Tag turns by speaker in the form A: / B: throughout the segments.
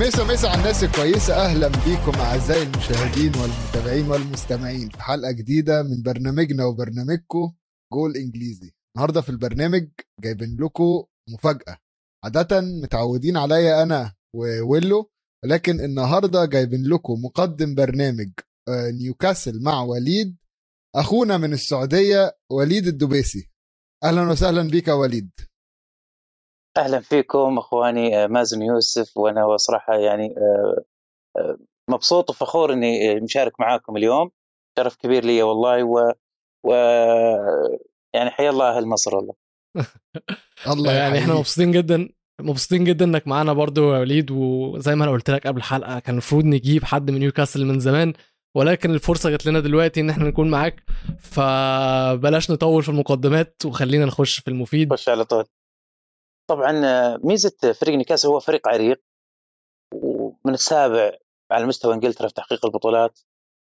A: مسا على الناس الكويسة. أهلا بيكم أعزائي المشاهدين والمتابعين والمستمعين في حلقة جديدة من برنامجنا وبرنامجكم جول إنجليزي. النهاردة في البرنامج جايبين لكم مفاجأة. عادة متعودين عليا أنا وويلو، ولكن النهاردة جايبين لكم مقدم برنامج نيوكاسل مع وليد، أخونا من السعودية وليد الدبيسي. أهلا وسهلا بك يا وليد.
B: أهلا فيكم أخواني مازن يوسف، وأنا صراحة يعني مبسوط وفخور أني مشارك معاكم اليوم. شرف كبير لي والله و يعني حيا الله أهل مصر والله.
A: الله
C: يعني احنا
A: يحييك.
C: مبسوطين جدا انك معانا برضو يا وليد. وزي ما انا قلت لك قبل الحلقه كان المفروض نجيب حد من نيوكاسل من زمان، ولكن الفرصه جت لنا دلوقتي ان احنا نكون معاك، فبلاش نطول في المقدمات وخلينا نخش في المفيد.
B: خش على طول. طبعا ميزة فريق نيوكاسل هو فريق عريق ومن السابع على مستوى انجلترا في تحقيق البطولات.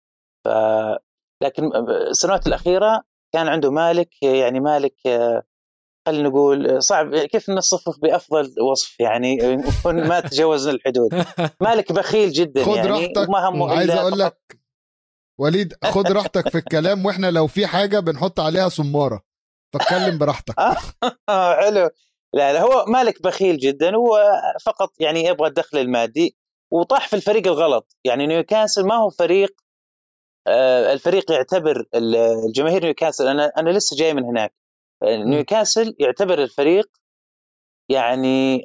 B: لكن السنوات الأخيرة كان عنده مالك، يعني مالك خلينا نقول صعب كيف نصفه بأفضل وصف، يعني ما تجاوز الحدود. مالك بخيل جدا
A: خد
B: يعني
A: راحتك،
B: وما همه
A: عايز
B: إلا
A: أقول
B: فقط.
A: لك وليد خد راحتك في الكلام، واحنا لو في حاجة بنحط عليها صمارة، فاتكلم براحتك.
B: حلو. لا هو مالك بخيل جدا، هو فقط يعني يبغى الدخل المادي وطاح في الفريق الغلط. يعني نيوكاسل ما هو فريق الفريق يعتبر الجماهير نيوكاسل، أنا لسه جاي من هناك. نيوكاسل يعتبر الفريق يعني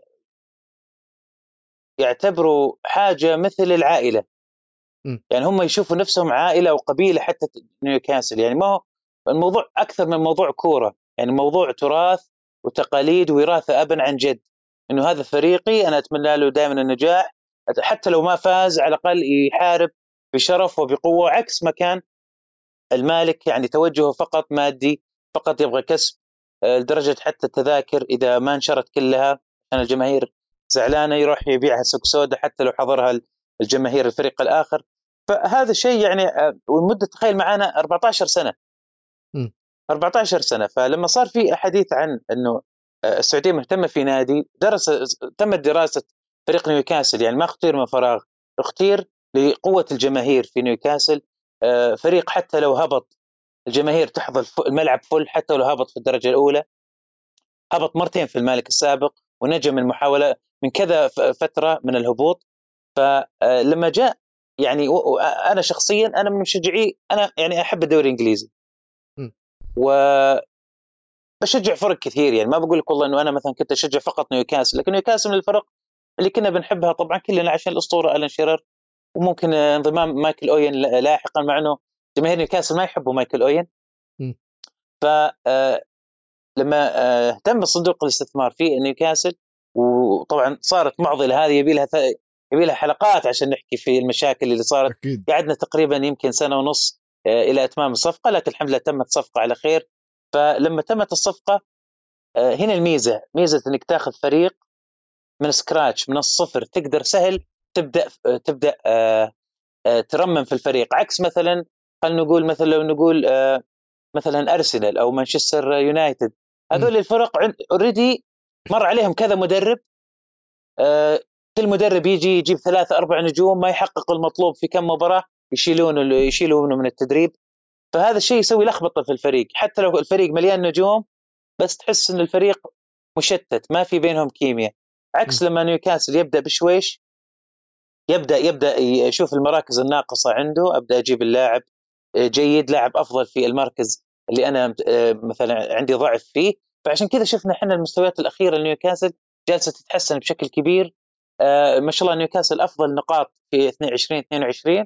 B: يعتبروا حاجة مثل العائلة. يعني هم يشوفوا نفسهم عائلة وقبيلة حتى نيوكاسل. يعني ما هو الموضوع أكثر من موضوع كورة، يعني موضوع تراث وتقاليد ووراثة أبا عن جد. إنه هذا فريقي، أنا أتمنى له دائما النجاح، حتى لو ما فاز على الأقل يحارب بشرف وبقوة، عكس ما كان المالك يعني توجهه فقط مادي، فقط يبغى كسب. لدرجة حتى التذاكر إذا ما انشرت كلها عشان الجماهير زعلانة يروح يبيعها سوق سوداء حتى لو حضرها الجماهير الفريق الآخر. فهذا الشيء يعني والمدة تخيل معانا 14 سنة. 14 سنة. فلما صار في حديث عن أنه السعودية مهتمة في نادي، تمت دراسة فريق نيوكاسل. يعني ما اختير من فراغ، اختير لقوة الجماهير في نيوكاسل. فريق حتى لو هبط الجماهير تحضر الملعب فل، حتى لو هبط في الدرجة الأولى. هبط مرتين في المالك السابق ونجم من محاولة من كذا فترة من الهبوط. فلما جاء يعني أنا شخصيا أنا من مشجعي، أنا يعني أحب الدوري الإنجليزي وبشجع فرق كثير. يعني ما بقول لك والله إنه أنا مثلا كنت أشجع فقط نيوكاسل، لكن نيوكاسل من الفرق اللي كنا بنحبها طبعا كلنا عشان الأسطورة ألان شيرر، وممكن انضمام مايكل أوين لاحقا، مع أنه جماهير نيوكاسل ما يحبوا مايكل أوين. لما اهتم صندوق الاستثمار في نيوكاسل، وطبعا صارت معضله هذه يبي لها حلقات عشان نحكي في المشاكل اللي صارت.
A: أكيد.
B: قعدنا تقريبا يمكن سنه ونص الى اتمام الصفقه، لكن الحمد لله تمت صفقه على خير. فلما تمت الصفقه هنا ميزه انك تاخذ فريق من سكراتش، من الصفر، تقدر سهل تبدا ترمم في الفريق، عكس مثلا خلينا نقول مثلا لو نقول مثلا أرسنال أو مانشستر يونايتد. هذول الفرق اوريدي مر عليهم كذا مدرب، كل مدرب يجي يجيب 3-4 نجوم، ما يحقق المطلوب في كم مباراة يشيلونه من التدريب. فهذا الشيء يسوي لخبطة في الفريق، حتى لو الفريق مليان نجوم بس تحس إن الفريق مشتت، ما في بينهم كيمياء. عكس لما نيوكاسل يبدأ بشويش، يبدأ يشوف المراكز الناقصة عنده، أبدأ أجيب اللاعب جيد، لاعب أفضل في المركز اللي أنا مثلا عندي ضعف فيه. فعشان كذا شفنا حنا المستويات الأخيرة لنيوكاسل جالسة تتحسن بشكل كبير. ما شاء الله نيوكاسل أفضل نقاط في 22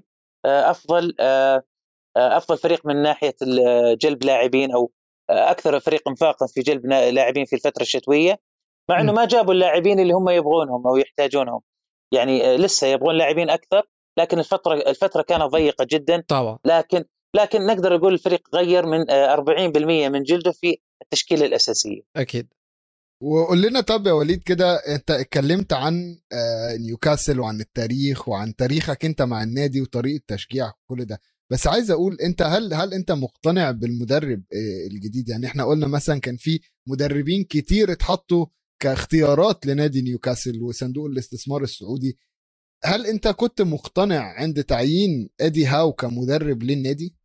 B: أفضل فريق من ناحية جلب لاعبين، أو أكثر فريق انفاقا في جلب لاعبين في الفترة الشتوية، مع أنه ما جابوا اللاعبين اللي هم يبغونهم أو يحتاجونهم. يعني لسه يبغون لاعبين أكثر، لكن الفترة كانت ضيقة جدا
C: طبعا.
B: لكن نقدر نقول الفريق غير من 40% من جلده في التشكيلة الأساسية.
C: أكيد.
A: وقول لنا طب يا وليد كده، انت اتكلمت عن نيوكاسل وعن التاريخ وعن تاريخك انت مع النادي وطريقة تشجيعك وكل ده، بس عايز اقول انت هل انت مقتنع بالمدرب الجديد؟ يعني احنا قلنا مثلا كان في مدربين كتير اتحطوا كاختيارات لنادي نيوكاسل وصندوق الاستثمار السعودي، هل انت كنت مقتنع عند تعيين ادي هاو كمدرب للنادي؟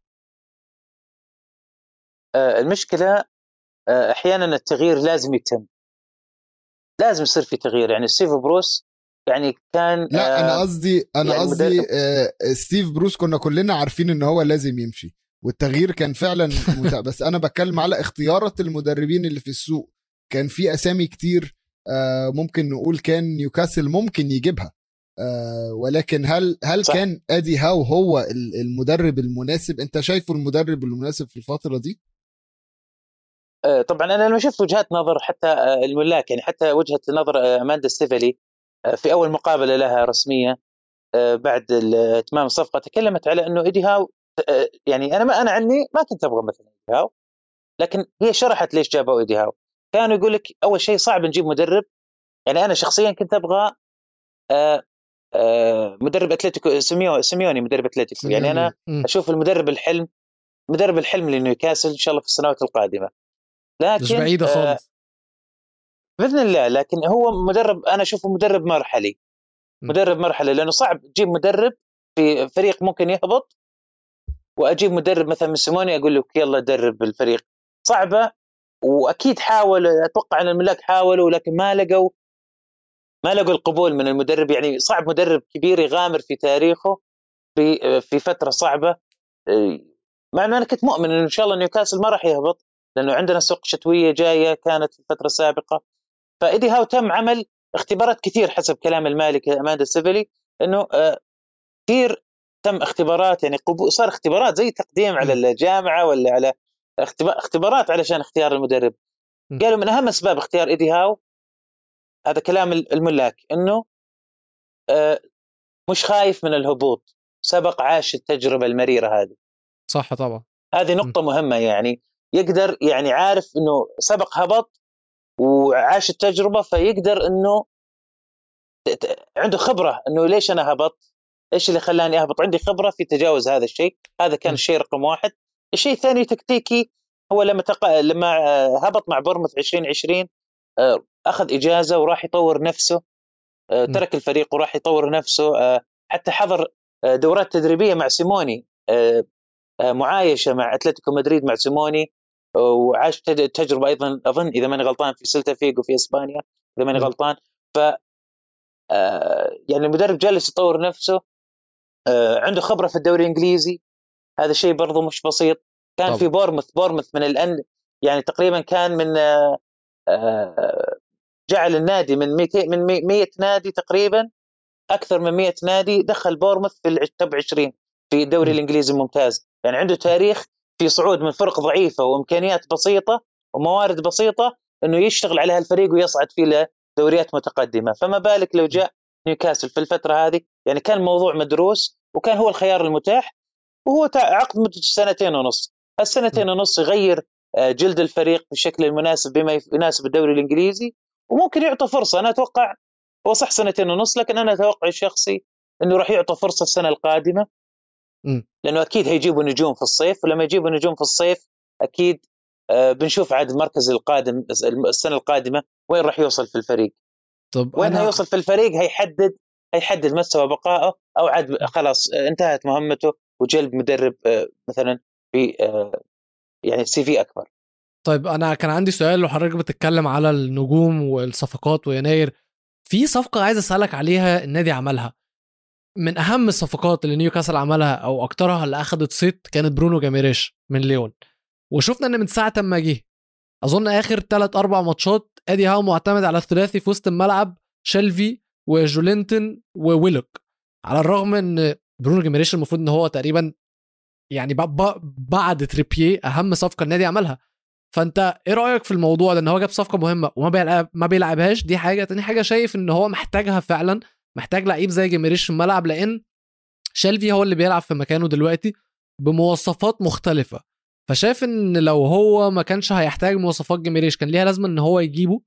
B: المشكله احيانا التغيير لازم يتم، لازم يصير في تغيير. يعني ستيف بروس يعني كان
A: لا انا قصدي
B: يعني
A: ستيف بروس كنا كلنا عارفين ان هو لازم يمشي والتغيير كان فعلا بس انا بتكلم على اختيارات المدربين اللي في السوق. كان في اسامي كتير ممكن نقول كان نيوكاسل ممكن يجيبها، ولكن هل
B: صح.
A: كان ادي هاو هو المدرب المناسب؟ انت شايفه المدرب المناسب في الفترة دي؟
B: طبعا انا لما شفت وجهات نظر حتى الملاك، يعني حتى وجهه نظر اماندا ستيفلي في اول مقابله لها رسميه بعد اتمام الصفقه، تكلمت على انه ايدي هاو يعني انا عني ما كنت ابغى مثلا ايدي هاو، لكن هي شرحت ليش جابوا ايدي هاو. كانوا يقول لك اول شيء صعب نجيب مدرب، يعني انا شخصيا كنت ابغى مدرب اتلتيكو سيميوني مدرب اتلتيكو، يعني انا اشوف مدرب الحلم لنيوكاسل ان شاء الله في السنوات القادمه،
C: مش
B: لكن
C: بعيده خالص
B: باذن الله. لكن هو مدرب انا اشوفه مدرب مرحلي، مدرب مرحلي، لانه صعب تجيب مدرب في فريق ممكن يهبط واجيب مدرب مثلا من سيموني اقول لك يلا درب الفريق، صعبه. واكيد حاول، اتوقع ان الملاك حاولوا لكن ما لقوا القبول من المدرب. يعني صعب مدرب كبير يغامر في تاريخه في فتره صعبه، مع انه انا كنت مؤمن ان شاء الله نيوكاسل ما راح يهبط، لانه عندنا سوق شتويه جايه كانت في الفتره السابقه. فايدي هاو تم عمل اختبارات كثير حسب كلام المالك اماندا سيفلي، انه كثير تم اختبارات، يعني صار اختبارات زي تقديم على الجامعه ولا على اختبارات علشان اختيار المدرب. قالوا من اهم اسباب اختيار ايدي هاو، هذا كلام الملاك، انه مش خايف من الهبوط، سبق عاش التجربه المريره هذه.
C: صح طبعا،
B: هذه نقطه مهمه، يعني يقدر، يعني عارف انه سبق هبط وعاش التجربه، فيقدر انه عنده خبره انه ليش انا هبط، ايش اللي خلاني اهبط، عندي خبره في تجاوز هذا الشيء. هذا كان الشيء رقم واحد. الشيء الثاني تكتيكي، هو لما هبط مع بورموث 2020 اخذ اجازه وراح يطور نفسه، ترك الفريق وراح يطور نفسه، حتى حضر دورات تدريبيه مع سيموني، معايشه مع اتلتيكو مدريد مع سيموني، وعاش تجربه ايضا اظن اذا ماني غلطان في سيلتا فيغو في اسبانيا اذا ماني غلطان. ف يعني المدرب جالس يطور نفسه، عنده خبره في الدوري الانجليزي، هذا شيء برضه مش بسيط. كان طبعا. في بورموث من يعني تقريبا كان من جعل النادي من 100 نادي تقريبا، اكثر من 100 نادي دخل بورموث في التوب 20 في الدوري الانجليزي الممتاز. يعني عنده تاريخ في صعود من فرق ضعيفه وامكانيات بسيطه وموارد بسيطه انه يشتغل على هالفريق ويصعد فيه لدوريات متقدمه، فما بالك لو جاء نيوكاسل في الفتره هذه. يعني كان الموضوع مدروس وكان هو الخيار المتاح، وهو عقد مدة 2.5 السنتين ونص يغير جلد الفريق بالشكل المناسب بما يناسب الدوري الانجليزي، وممكن يعطى فرصه. انا اتوقع هو صح 2.5 سنين، لكن انا اتوقع الشخصي انه راح يعطى فرصه السنه القادمه، لانه اكيد هيجيبوا نجوم في الصيف، ولما يجيبوا نجوم في الصيف اكيد بنشوف عاد المركز القادم السنه القادمه وين راح يوصل في الفريق.
C: طب
B: وين هيوصل في الفريق هيحدد مستوى بقائه، او عاد خلاص انتهت مهمته وجلب مدرب مثلا في يعني سي في اكبر.
C: طيب انا كان عندي سؤال، وحضرتك بتتكلم على النجوم والصفقات ويناير، في صفقه عايز اسالك عليها النادي عملها، من اهم الصفقات اللي نيوكاسل عملها او اكترها اللي اخذت صيت، كانت برونو جاميريش من ليون. وشفنا ان من ساعه ما جه اظن اخر 3-4 ماتشات ادي هاو معتمد على الثلاثي في وسط الملعب، شيلفي وجولينتون وويلوك، على الرغم ان برونو جاميريش المفروض ان هو تقريبا يعني بعد تريبيه اهم صفقه النادي عملها. فانت ايه رايك في الموضوع ده، ان هو جاب صفقه مهمه وما ما بيلعبهاش؟ دي حاجه. تاني حاجه، شايف ان هو محتاجها فعلا، محتاج لعيب زي جيميريش في الملعب، لان شيلفي هو اللي بيلعب في مكانه دلوقتي بمواصفات مختلفه. فشايف ان لو هو ما كانش هيحتاج مواصفات جيميريش كان ليها لازمه ان هو يجيبه؟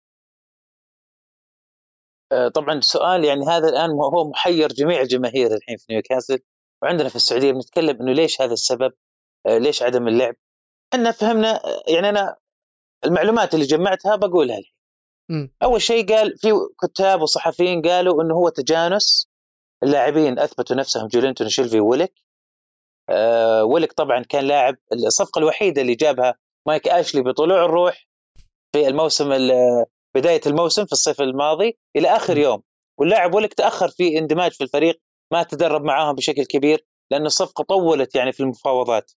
B: طبعا السؤال يعني هذا الان هو محير جميع الجماهير الحين في نيوكاسل، وعندنا في السعوديه بنتكلم انه ليش هذا السبب، ليش عدم اللعب. احنا فهمنا، يعني انا المعلومات اللي جمعتها بقولها الحين. اول شيء قال في كتاب وصحفيين قالوا انه هو تجانس اللاعبين اثبتوا نفسهم، جولينتون، شيلفي، ويلك. ويلك طبعا كان لاعب، الصفقه الوحيده اللي جابها مايك اشلي بطلوع الروح في الموسم، بدايه الموسم في الصيف الماضي الى اخر يوم، واللاعب ويلك تاخر في اندماج في الفريق، ما تدرب معاهم بشكل كبير لان الصفقه طولت يعني في المفاوضات.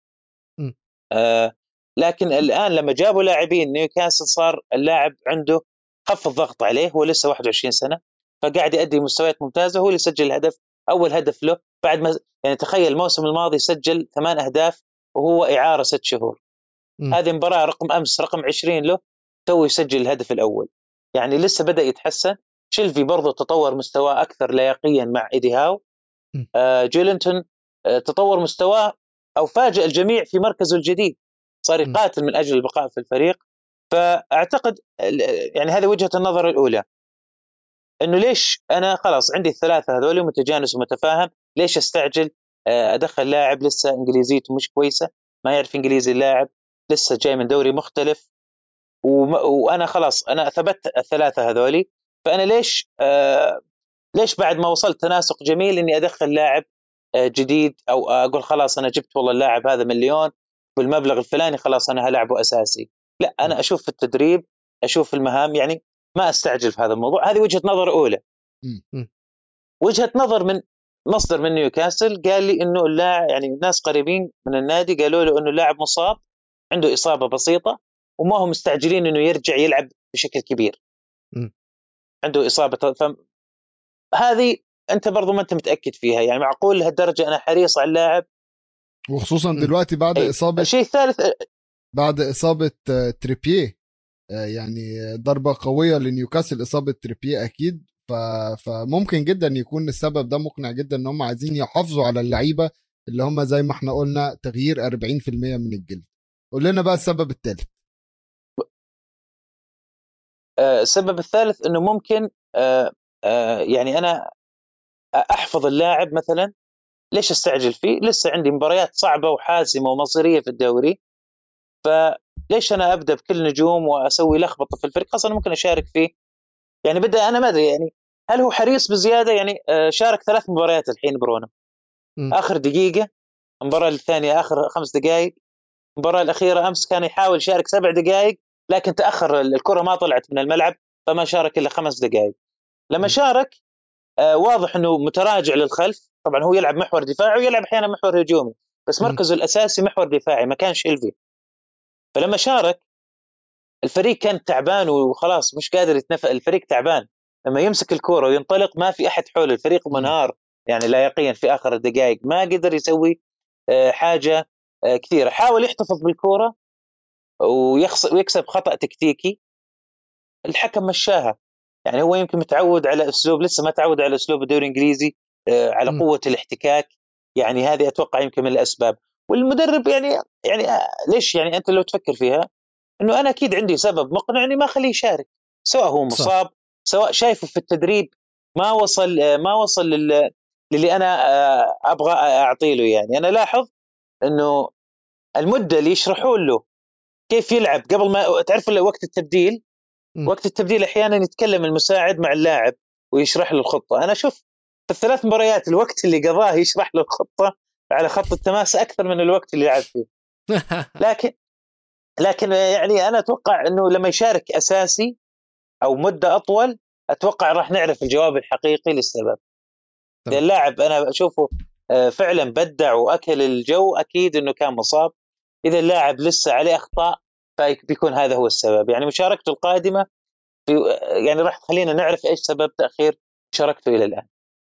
B: لكن الان لما جابوا لاعبين نيوكاسل صار اللاعب عنده خف الضغط عليه، هو لسه 21 سنه فقاعد يؤدي مستويات ممتازه، هو اللي سجل الهدف، اول هدف له بعد ما يعني تخيل الموسم الماضي سجل 8 اهداف وهو اعاره 6 شهور. هذه مباراه رقم امس رقم 20 له تو يسجل الهدف الاول، يعني لسه بدا يتحسن. شيلفي برضه تطور مستواه اكثر لياقيا مع ايدي هاو. جولينتون تطور مستواه او فاجئ الجميع في مركزه الجديد، صار يقاتل من اجل البقاء في الفريق. فاعتقد يعني هذه وجهه النظر الاولى، انه ليش انا خلاص عندي الثلاثه هذول متجانس ومتفاهم، ليش استعجل ادخل لاعب لسه انجليزيته مش كويسه، ما يعرف انجليزي اللاعب، لسه جاي من دوري مختلف، وانا خلاص انا ثبت الثلاثه هذول، فانا ليش بعد ما وصلت تناسق جميل اني ادخل لاعب جديد، او اقول خلاص انا جبت والله اللاعب هذا مليون بالمبلغ الفلاني خلاص انا هلعبه اساسي. لا، انا اشوف في التدريب، اشوف المهام، يعني ما استعجل في هذا الموضوع. هذه وجهة نظر اولى. وجهة نظر من مصدر من نيوكاسل قال لي انه اللاعب، يعني ناس قريبين من النادي قالوا له انه اللاعب مصاب، عنده اصابة بسيطة وما هم مستعجلين انه يرجع يلعب بشكل كبير، عنده اصابة. هذه انت برضو ما انت متاكد فيها، يعني معقول لهالدرجه انا حريص على اللاعب،
A: وخصوصا دلوقتي بعد اصابه.
B: الشيء الثالث
A: بعد اصابه تريبيه، يعني ضربه قويه لنيوكاسل اصابه تريبيه اكيد. فممكن جدا يكون السبب ده مقنع جدا ان هم عايزين يحافظوا على اللعيبه اللي هم زي ما احنا قلنا تغيير 40% من الجلد. قول لنا بقى السبب الثالث.
B: السبب الثالث انه ممكن يعني انا احفظ اللاعب مثلا، ليش استعجل فيه؟ لسه عندي مباريات صعبه وحاسمه ومصيريه في الدوري، فليش انا ابدا بكل نجوم واسوي لخبطه في الفريق؟ اصلا ممكن اشارك فيه، يعني بدا انا ما ادري يعني هل هو حريص بزياده؟ يعني شارك 3 مباريات الحين برونو، اخر دقيقه، المباراه الثانيه اخر 5 دقائق، المباراه الاخيره امس كان يحاول يشارك 7 دقائق لكن تاخر الكره ما طلعت من الملعب فما شارك الا 5 دقائق. لما شارك واضح انه متراجع للخلف، طبعا هو يلعب محور دفاعي ويلعب احيانا محور هجومي، بس مركزه الاساسي محور دفاعي مكان شيلفي. فلما شارك الفريق كان تعبان وخلاص مش قادر يتنفس، الفريق تعبان، لما يمسك الكرة وينطلق ما في احد حوله، الفريق منهار يعني لايقيا في اخر الدقائق، ما قدر يسوي حاجه كثيره. حاول يحتفظ بالكرة ويكسب خطأ تكتيكي، الحكم مشاها. يعني هو يمكن متعود على اسلوب، لسه ما تعود على اسلوب الدوري الانجليزي على قوه الاحتكاك، يعني هذه اتوقع يمكن من الاسباب. والمدرب يعني ليش، يعني انت لو تفكر فيها انه انا اكيد عندي سبب مقنع اني ما اخليه يشارك، سواء هو مصاب سواء شايفه في التدريب ما وصل للي انا ابغى اعطي له. يعني انا لاحظ انه المده اللي يشرحوا له كيف يلعب قبل ما تعرف وقت التبديل، وقت التبديل احيانا يتكلم المساعد مع اللاعب ويشرح له الخطه. انا اشوف في ال3 مباريات الوقت اللي قضاه يشرح له الخطه على خط التماس اكثر من الوقت اللي لعب فيه. لكن يعني انا اتوقع انه لما يشارك اساسي او مده اطول اتوقع راح نعرف الجواب الحقيقي للسبب. اللاعب انا اشوفه فعلا بدع واكل الجو، اكيد انه كان مصاب. اذا اللاعب لسه عليه اخطاء فبيكون هذا هو السبب، يعني مشاركته القادمه يعني راح تخلينا نعرف ايش سبب تاخير مشاركته الى الان.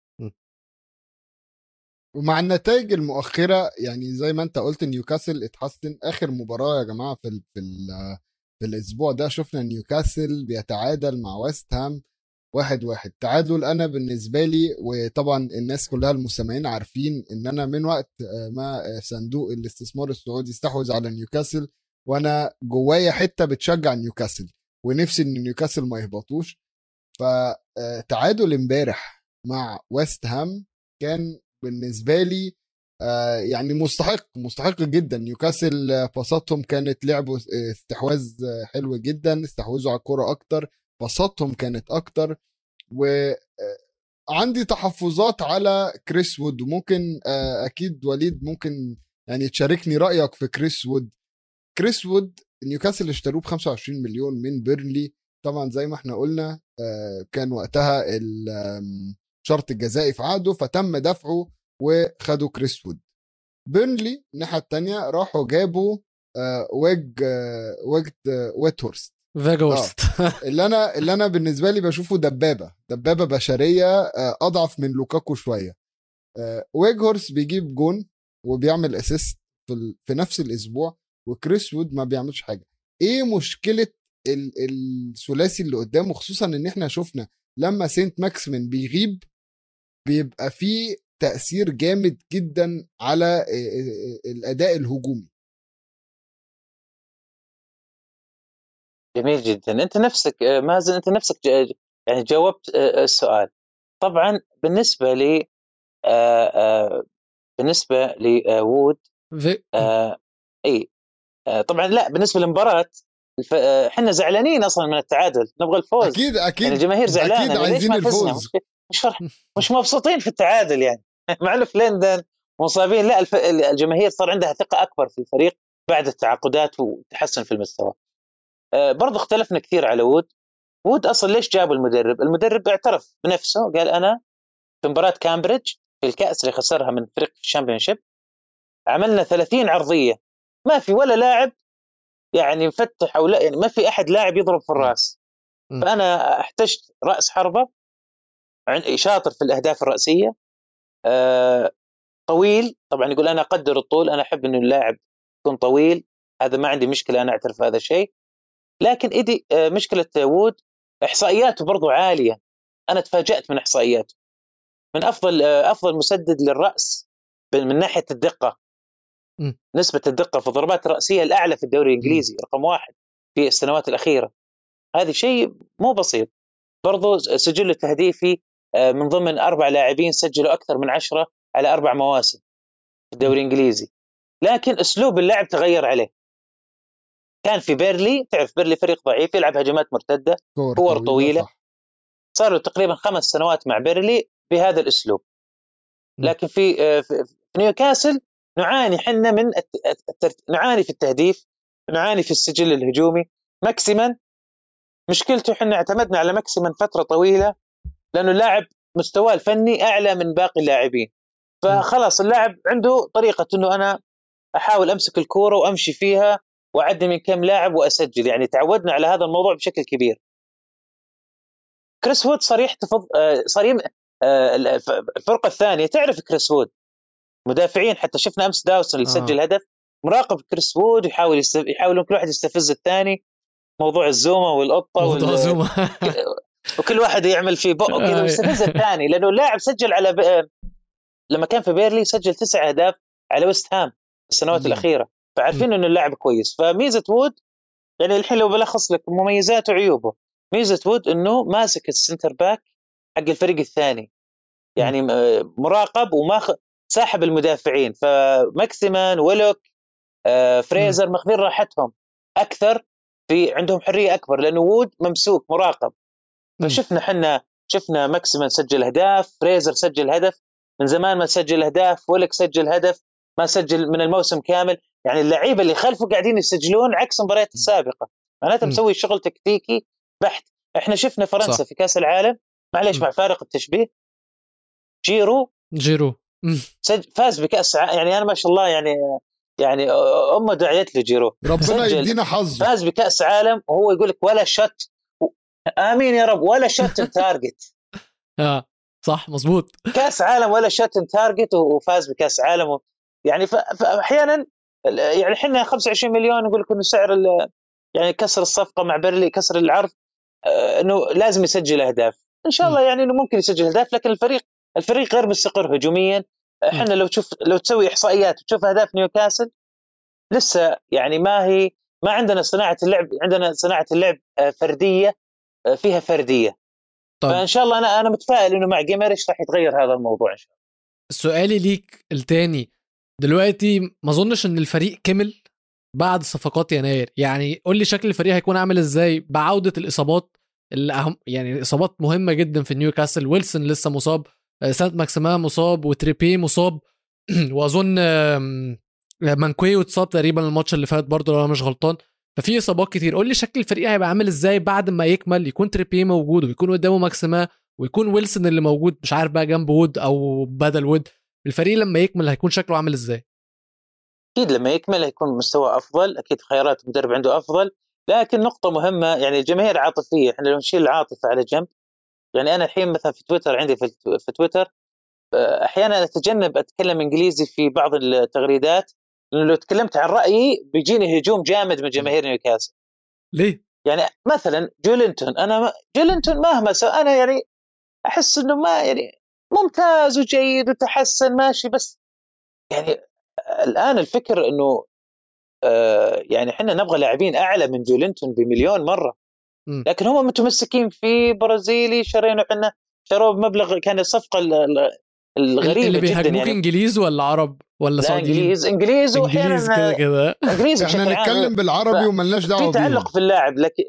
A: ومع النتائج المؤخره يعني زي ما انت قلت نيوكاسل اتحسن. اخر مباراه يا جماعه في الاسبوع ده شفنا نيوكاسل بيتعادل مع ويست هام 1-1 تعادل. انا بالنسبه لي وطبعا الناس كلها المستمعين عارفين ان انا من وقت ما صندوق الاستثمار السعودي استحوذ على نيوكاسل وانا جوايا حته بتشجع نيوكاسل ونفسي ان نيوكاسل ما يهبطوش. فتعادل امبارح مع ويست هام كان بالنسبه لي يعني مستحق جدا. نيوكاسل باصاتهم كانت لعبوا استحواذ حلو جدا، استحوذوا على الكرة اكتر، باصاتهم كانت اكتر، عندي تحفظات على كريس وود، وممكن اكيد وليد ممكن يعني تشاركني رايك في كريس وود. كريس وود نيوكاسل اشتروه ب25 مليون من بيرنلي. طبعا زي ما احنا قلنا كان وقتها الشرط الجزائي في عقده، فتم دفعه وخدوا كريس وود. بيرنلي الناحيه الثانيه راحوا جابوا ويتهورست
C: فيجورست
A: اللي انا بالنسبه لي بشوفه دبابه بشريه اضعف من لوكاكو شويه. ويجهورست بيجيب جون وبيعمل اسيست في نفس الاسبوع، وكريس وود ما بيعملش حاجه. ايه مشكله الثلاثي اللي قدامه، خصوصا ان احنا شفنا لما سينت ماكسيمين بيغيب بيبقى فيه تأثير جامد جدا على الأداء الهجومي.
B: جميل جدا. انت نفسك مازن، انت نفسك يعني جاوبت السؤال. طبعا بالنسبه لي بالنسبه لوود اي طبعا لا، بالنسبه للمباراه احنا زعلانين اصلا من التعادل، نبغى الفوز.
A: اكيد
B: يعني الجماهير زعلانه،
A: أكيد عايزين الفوز.
B: مش مبسوطين في التعادل يعني مع انه في لندن مصابين. لا الجماهير صار عندها ثقه اكبر في الفريق بعد التعاقدات وتحسن في المستوى. برضو اختلفنا كثير على وود اصلا ليش جابوا المدرب اعترف بنفسه، قال انا في مباراه كامبريدج في الكاس اللي خسرها من فريق الشامبيونشيب عملنا 30 عرضيه، ما في ولا لاعب يعني مفتح او لا، يعني ما في احد لاعب يضرب في الراس. فانا احتجت راس حربه شاطر في الاهداف الراسيه، طويل. طبعا يقول انا اقدر الطول، انا احب انه اللاعب يكون طويل، هذا ما عندي مشكله، انا اعترف هذا الشيء. لكن ايدي مشكله وود احصائياته برضو عاليه. انا تفاجات من احصائياته، من افضل مسدد للراس من ناحيه الدقه. نسبه الدقه في الضربات الراسيه الاعلى في الدوري الانجليزي، رقم 1 في السنوات الاخيره. هذا شيء مو بسيط. برضو سجله التهديفي من ضمن 4 لاعبين سجلوا اكثر من 10 على 4 مواسم في الدوري الانجليزي. لكن اسلوب اللعب تغير عليه. كان في بيرلي، تعرف بيرلي فريق ضعيف يلعب هجمات مرتده، كور طويله. صار له تقريبا 5 سنوات مع بيرلي بهذا الاسلوب. لكن في نيوكاسل نعاني حنا من نعاني في التهديف، نعاني في السجل الهجومي. ماكسيمان مشكلته حنا اعتمدنا على ماكسيمان فتره طويله لانه اللاعب مستواه الفني اعلى من باقي اللاعبين، فخلاص اللاعب عنده طريقه انه انا احاول امسك الكوره وامشي فيها واعدي من كم لاعب واسجل. يعني تعودنا على هذا الموضوع بشكل كبير. كريس وود صار يحتفظ، صار الفرقه الثانيه تعرف كريس وود، مدافعين حتى شفنا امس داوسون اللي سجل هدف مراقب كريس وود، يحاول كل واحد يستفز الثاني. موضوع الزومه والقطه وكل واحد يعمل فيه بقه كذا ويستفز الثاني، لانه اللاعب سجل على لما كان في بيرلي سجل 9 أهداف على ويست هام السنوات الاخيره، فعارفين انه اللاعب كويس. فميزه وود يعني الحين لو بلخص لك مميزات وعيوبه، ميزه وود انه ماسك السنتر باك حق الفريق الثاني، يعني مراقب وما ساحب المدافعين. فماكسيمان ويلوك فريزر ماخذين راحتهم اكثر، في عندهم حريه اكبر لانه وود ممسوك مراقب. شفنا ماكسيمان سجل اهداف، فريزر سجل هدف، من زمان ما سجل اهداف، ويلوك سجل هدف، ما سجل من الموسم كامل. يعني اللعيبه اللي خلفه قاعدين يسجلون عكس المباريات السابقه، معناته مسوي شغل تكتيكي بحت. احنا شفنا فرنسا صح. في كاس العالم معليش مع فارق التشبيه، جيرو فاز بكاس يعني انا ما شاء الله يعني امه دعيت له جيرو،
A: ربنا يدينا حظ،
B: فاز بكاس عالم وهو يقول لك ولا شوت، امين يا رب، ولا شوت تارجت.
C: صح مزبوط،
B: كاس عالم ولا شوت تارجت وفاز بكاس عالم. يعني فاحيانا يعني احنا 25 مليون نقول لك انه سعر يعني كسر الصفقه مع بيرلي، كسر العرض، انه لازم يسجل اهداف. ان شاء الله يعني انه ممكن يسجل اهداف، لكن الفريق غير مستقر هجوميا. احنا لو تسوي احصائيات وتشوف اهداف نيوكاسل لسه يعني ما عندنا صناعه اللعب، عندنا صناعه اللعب فرديه فيها فرديه. طيب. فان شاء الله انا متفائل انه مع جيميرش راح يتغير هذا الموضوع ان شاء الله.
C: سؤالي ليك الثاني دلوقتي، ما اظنش ان الفريق كمل بعد صفقات يناير، يعني قول لي شكل الفريق هيكون عامل ازاي بعودة الاصابات اللي أهم يعني اصابات مهمه جدا في نيوكاسل. ويلسون لسه مصاب، سانت ماكسيمان مصاب، وتريبي مصاب واظن مانكوي اتصاب تقريبا الماتش اللي فات برضه لو انا مش غلطان. ففي اصابات كتير. قول لي شكل الفريق هيبقى عامل ازاي بعد ما يكمل، يكون تريبي موجود ويكون قدامه ماكسيما ويكون ويلسون اللي موجود، مش عارف بقى جنب وود او بدل وود. الفريق لما يكمل هيكون شكله عامل ازاي؟
B: اكيد لما يكمل هيكون مستوى افضل، اكيد خيارات المدرب عنده افضل. لكن نقطه مهمه، يعني الجماهير عاطفيه، احنا لو نشيل العاطفه على جنب، يعني انا الحين مثلا في تويتر عندي في تويتر احيانا اتجنب اتكلم انجليزي في بعض التغريدات، لانه لو تكلمت عن رايي بيجيني هجوم جامد من جماهير نيوكاسل.
C: ليه؟
B: يعني مثلا جولينتون، جولينتون مهما انا يعني احس انه ما يعني ممتاز وجيد وتحسن ماشي، بس يعني الان الفكر انه يعني احنا نبغى لاعبين اعلى من جولينتون بمليون مره. لكن هم متمسكين في برازيلي شرينا، احنا شروه بمبلغ كان الصفقه الغريبه
C: اللي
B: جدا.
C: بيحبوك
B: يعني
C: انجليز ولا عرب ولا سعوديين؟
B: انجليز
C: انجليز كده كده
B: انجليز
A: احنا
B: بشكل عام
A: نتكلم بالعربي وملناش دعوه
B: في تعلق
A: بيهم.
B: في اللاعب، لكن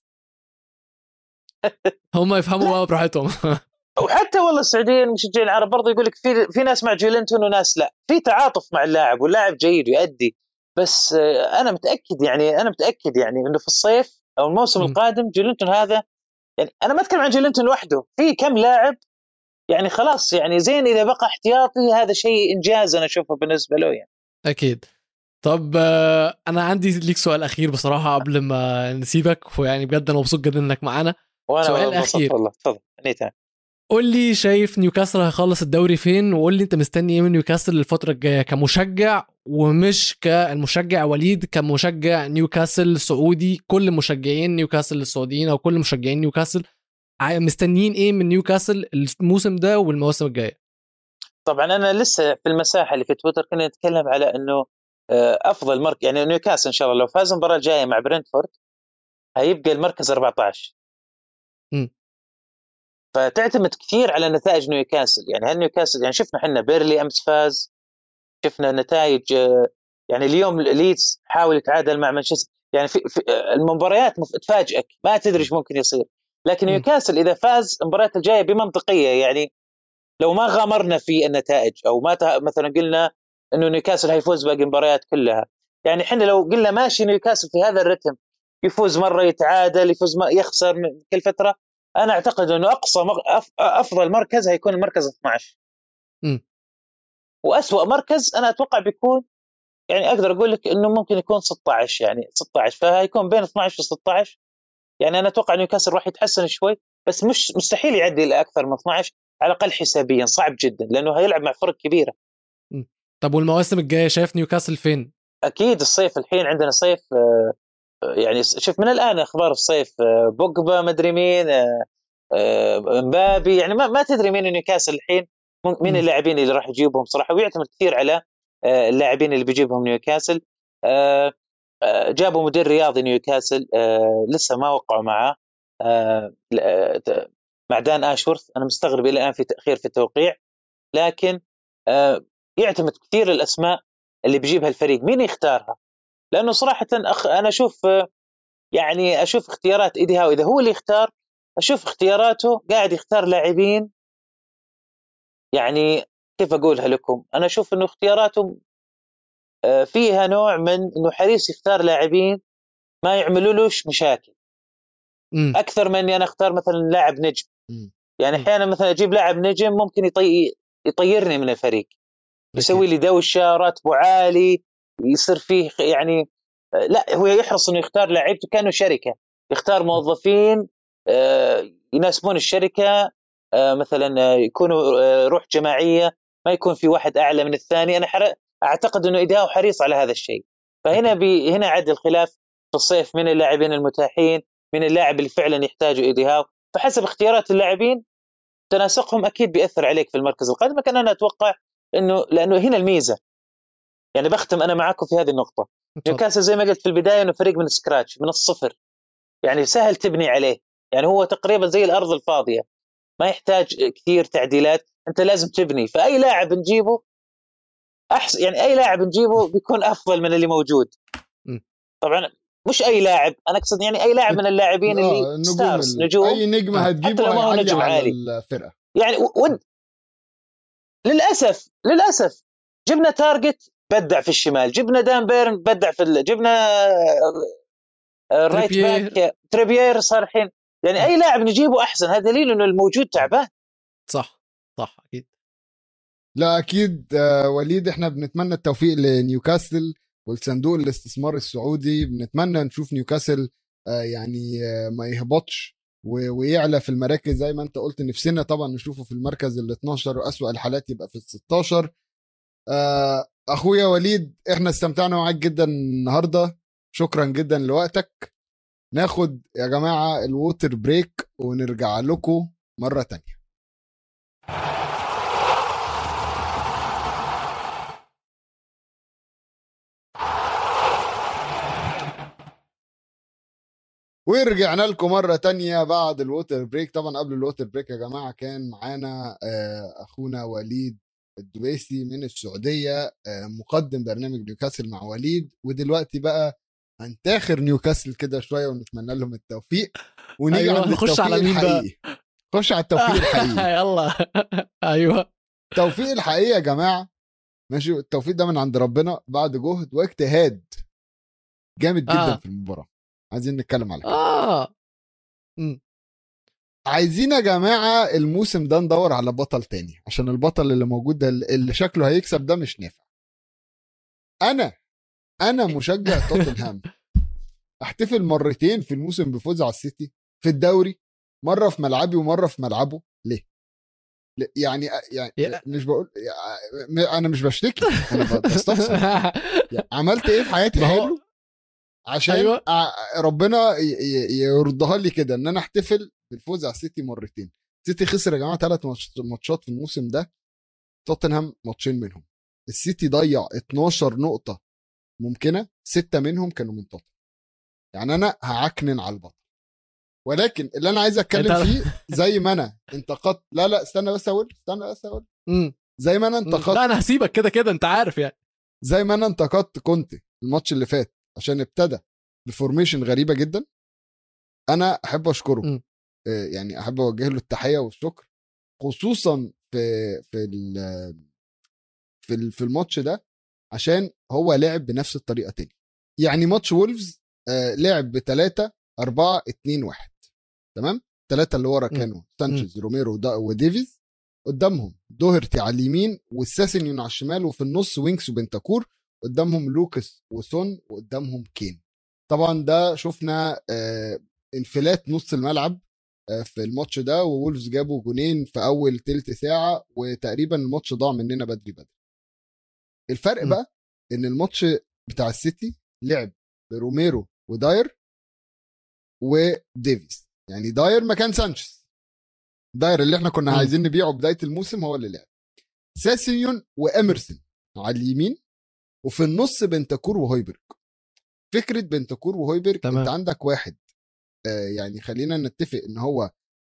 C: هم يفهموا بقى براحتهم.
B: وحتى والله السعوديين مشجعين العرب برضه يقول لك في ناس مع جولينتون وناس لا، في تعاطف مع اللاعب واللاعب جيد ويؤدي. بس انا متاكد يعني انه في الصيف او الموسم القادم جولينتون هذا، يعني انا ما اتكلم عن جولينتون لوحده، في كم لاعب يعني خلاص يعني زين اذا بقى احتياطي، هذا شيء انجاز انا اشوفه بالنسبه له يعني.
C: اكيد. طب انا عندي ليك سؤال اخير بصراحه قبل ما نسيبك، ويعني بجد انا مبسوط جدا انك معانا.
B: وانا
C: سؤال
B: انبسطت
C: اخير،
B: والله. تفضل.
C: قول لي شايف نيوكاسل هيخلص الدوري فين، وقول لي انت مستني ايه من نيوكاسل الفتره الجايه كمشجع، ومش كالمشجع وليد، كمشجع نيوكاسل سعودي. كل مشجعين نيوكاسل السعوديين او كل مشجعين نيوكاسل مستنيين ايه من نيوكاسل الموسم ده والمواسم الجايه؟
B: طبعا انا لسه في المساحه اللي في تويتر كنا نتكلم على انه افضل يعني نيوكاسل ان شاء الله لو فاز المباراه الجايه مع برنتفورد هيبقى المركز 14. فتعتمد كثير على نتائج نيوكاسل. يعني هل نيوكاسل، يعني شفنا احنا بيرلي امس فاز، شفنا نتائج يعني اليوم ليدز حاول يتعادل مع مانشستر، يعني في المباريات تفاجئك، ما تدري ايش ممكن يصير. لكن نيوكاسل اذا فاز المباريات الجايه بمنطقيه، يعني لو ما غامرنا في النتائج او ما مثلا قلنا انه نيوكاسل هيفوز باقي المباريات كلها، يعني احنا لو قلنا ماشي نيوكاسل في هذا الرتم، يفوز مره يتعادل، يفوز يخسر كل فتره، انا اعتقد انه افضل مركز هيكون المركز 12. واسوأ مركز انا اتوقع بيكون، يعني اقدر اقول لك انه ممكن يكون 16، يعني 16، فهيكون بين 12 و 16. يعني انا اتوقع نيوكاسل راح يتحسن شوي، بس مش مستحيل يعدي الى اكثر من 12 على الاقل حسابيا، صعب جدا لانه هيلعب مع فرق كبيره.
C: طب والمواسم الجايه شايف نيوكاسل فين؟
B: اكيد الصيف الحين عندنا صيف، يعني شوف من الان اخبار الصيف، بوجبا مدري مين، مبابي، يعني ما تدري مين نيوكاسل الحين، مين اللاعبين اللي راح يجيبهم صراحه، ويعتمد كثير على اللاعبين اللي بيجيبهم نيوكاسل. جابوا مدير رياضي نيوكاسل، لسه ما وقعوا معه، مع دان آشورث. أنا مستغرب إلى الآن في تأخير في التوقيع، لكن يعتمد كثير الأسماء اللي بيجيبها الفريق مين يختارها، لأنه صراحة أنا أشوف يعني أشوف اختيارات إيدي هاو، إذا هو اللي يختار أشوف اختياراته قاعد يختار لاعبين، يعني كيف أقولها لكم، أنا أشوف أنه اختياراته فيها نوع من أنه حريص يختار لاعبين ما يعملوا لوش مشاكل أكثر من أني أنا أختار مثلا لاعب نجم. يعني أحيانا مثلا أجيب لاعب نجم ممكن يطيرني من الفريق، يسوي لي دوشة، راتبه عالي، يصير فيه يعني لا، هو يحرص أنه يختار لاعبته كأنه شركة، يختار موظفين يناسبون الشركة، مثلا يكونوا روح جماعية، ما يكون في واحد أعلى من الثاني. أنا أعتقد أنه إداو حريص على هذا الشيء. فهنا هنا عاد الخلاف في الصيف من اللاعبين المتاحين، من اللاعب اللي فعلا يحتاجه إيديهاو، فحسب اختيارات اللاعبين تناسقهم أكيد بيأثر عليك في المركز القادم. لكن أنا أتوقع لأنه هنا الميزة، يعني بختم أنا معاكم في هذه النقطة. نيوكاسل زي ما قلت في البداية إنه فريق من سكراتش، من الصفر، يعني سهل تبني عليه، يعني هو تقريبا زي الأرض الفاضية، ما يحتاج كثير تعديلات، أنت لازم تبني. فأي لاعب نجيبه أحسن، يعني أي لاعب نجيبه بيكون أفضل من اللي موجود. طبعا مش اي لاعب، انا اقصد يعني اي لاعب من اللاعبين اللي ستارز، نجوم،
A: اي نجم هتجيبه
B: حتى لو ما هو نجم عالي
A: الفرقه
B: يعني. للاسف جبنا تارجت بدع في الشمال، جبنا دان بيرن بدع في جبنا رايت باك تريبيير صار الحين، يعني اي لاعب نجيبه احسن، هذا دليل انه الموجود تعبان.
C: صح اكيد.
A: لا اكيد وليد، احنا بنتمنى التوفيق لنيوكاسل والصندوق الاستثمار السعودي، بنتمنى نشوف نيوكاسل يعني ما يهبطش ويعلى في المراكز زي ما انت قلت. نفسنا طبعا نشوفه في المركز ال 12 واسوأ الحالات يبقى في ال 16. اخويا وليد احنا استمتعنا معاك جدا النهارده، شكرا جدا لوقتك. ناخد يا جماعة الووتر بريك ونرجع لكم مرة تانية. ورجعنا لكم مرة تانية بعد الووتر بريك. طبعا قبل الووتر بريك يا جماعة كان معانا أخونا وليد الدويسي من السعودية، مقدم برنامج نيوكاسل مع وليد. ودلوقتي بقى هنتاخر نيوكاسل كده شوية ونتمنى لهم التوفيق، ونيجي عند
C: نخش على مين
A: الحقيقي بقى؟ خش على التوفيق الحقيقي.
C: يلا ايوه،
A: التوفيق الحقيقي يا جماعة، ماشي، التوفيق ده من عند ربنا بعد جهد واجتهاد جامد جدا في المباراة. عايزين نتكلم على كده. عايزين يا جماعة الموسم ده ندور على بطل تاني، عشان البطل اللي موجود ده اللي شكله هيكسب ده مش نافع. انا مشجع توتنهام، احتفل مرتين في الموسم بفوز على السيتي في الدوري، مرة في ملعبي ومرة في ملعبه. ليه؟ يعني مش بقول انا مش بشتكي، انا بستفسر. يعني عملت ايه في حياتي حلو عشان
C: أيوة.
A: ربنا يرضها لي كده ان انا احتفل بالفوز على السيتي مرتين. السيتي خسر يا جماعه 3 ماتشات في الموسم ده، توتنهام ماتشين منهم. السيتي ضيع 12 نقطه ممكنه، 6 منهم كانوا من توتنهام. يعني انا هعكنن على البطل، ولكن اللي انا عايز اتكلم فيه زي ما انا انتقدت. لا استنى بس اقول زي ما انا انتقدت.
C: لا انا هسيبك كده انت عارف يعني.
A: زي ما انا انتقدت كنت الماتش اللي فات عشان ابتدى بفورميشن غريبه جدا، انا احب اشكره. يعني احب اوجه له التحيه والشكر، خصوصا في الماتش ده، عشان هو لعب بنفس الطريقه تاني. يعني ماتش وولفز لعب ب3-4-2-1، تمام. 3 اللي ورا كانوا سانشيز روميرو وديفيز، قدامهم دوهرتي على اليمين والساسينيون على الشمال، وفي النص وينكس وبنتاكور، قدامهم لوكاس وسون، وقدامهم كين. طبعا ده شفنا انفلات نص الملعب في الماتش ده، وولفز جابوا جونين في اول تلت ساعة، وتقريبا الماتش ضاع مننا بدري. الفرق بقى ان الماتش بتاع السيتي لعب بروميرو وداير وديفيز. يعني داير مكان سانشيز، داير اللي احنا كنا عايزين نبيعه بداية الموسم هو اللي لعب. ساسيون واميرسون على اليمين، وفي النص بنتاكور وهويبرج. فكرة بنتاكور وهويبرج، تمام. انت عندك واحد يعني خلينا نتفق ان هو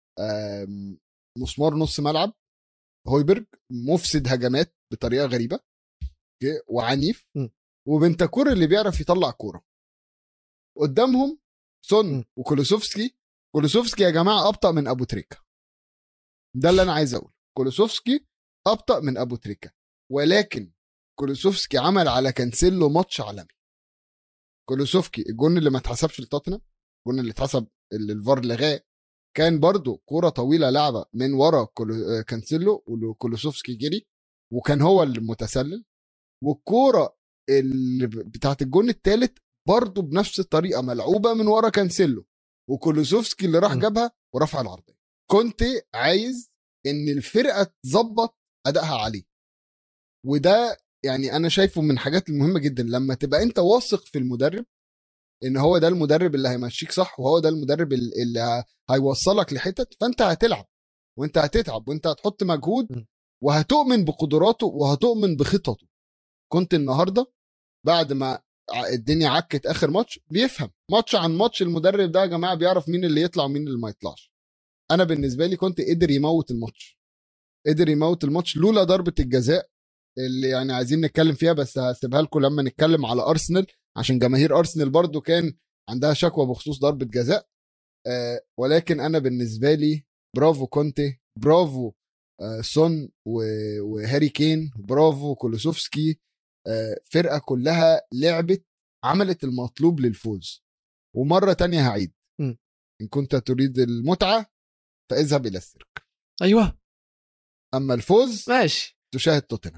A: مسمار نص ملعب. هويبرج مفسد هجمات بطريقة غريبة وعنيف، وبنتاكور اللي بيعرف يطلع كورة. قدامهم سون وكولوسوفسكي. كولوسوفسكي يا جماعة أبطأ من أبو تريكة، ده اللي أنا عايز أقول. كولوسوفسكي أبطأ من أبو تريكة، ولكن كولوسوفسكي عمل على كانسيلو ماتش عالمي. كولوسوفسكي الجون اللي ما اتحسبش لتوتنهام، الجون اللي اتحسب اللي الفار لغاه، كان برضو كرة طويلة لعبة من ورا كانسيلو، وكولوسوفسكي جري وكان هو المتسلل. والكرة اللي بتاعت الجون الثالث برضو بنفس الطريقة ملعوبة من ورا كانسيلو، وكولوسوفسكي اللي راح جابها ورفع العرضية. كنت عايز ان الفرقة تظبط أدائها عليه، وده يعني أنا شايفه من حاجات المهمة جدا. لما تبقى أنت واثق في المدرب ان هو ده المدرب اللي هيمشيك صح، وهو ده المدرب اللي هيوصلك لحتت، فانت هتلعب وانت هتتعب وانت هتحط مجهود، وهتؤمن بقدراته وهتؤمن بخططه. كنت النهارده بعد ما الدنيا عكت اخر ماتش بيفهم ماتش عن ماتش. المدرب ده يا جماعه بيعرف مين اللي يطلع ومين اللي ما يطلعش. انا بالنسبه لي كنت قدر يموت الماتش لولا ضربه الجزاء اللي يعني عايزين نتكلم فيها، بس هسيبها لكم لما نتكلم على ارسنال، عشان جماهير ارسنال برضو كان عندها شكوى بخصوص ضربة جزاء. ولكن انا بالنسبة لي برافو كونتي، برافو سون وهاري كين، برافو كولوسوفسكي. فرقة كلها لعبت، عملت المطلوب للفوز. ومرة تانية هعيد، إن كنت تريد المتعة فاذهب إلى السيرك.
C: أيوة.
A: أما الفوز
C: ماشي
A: تشاهد توتنهام.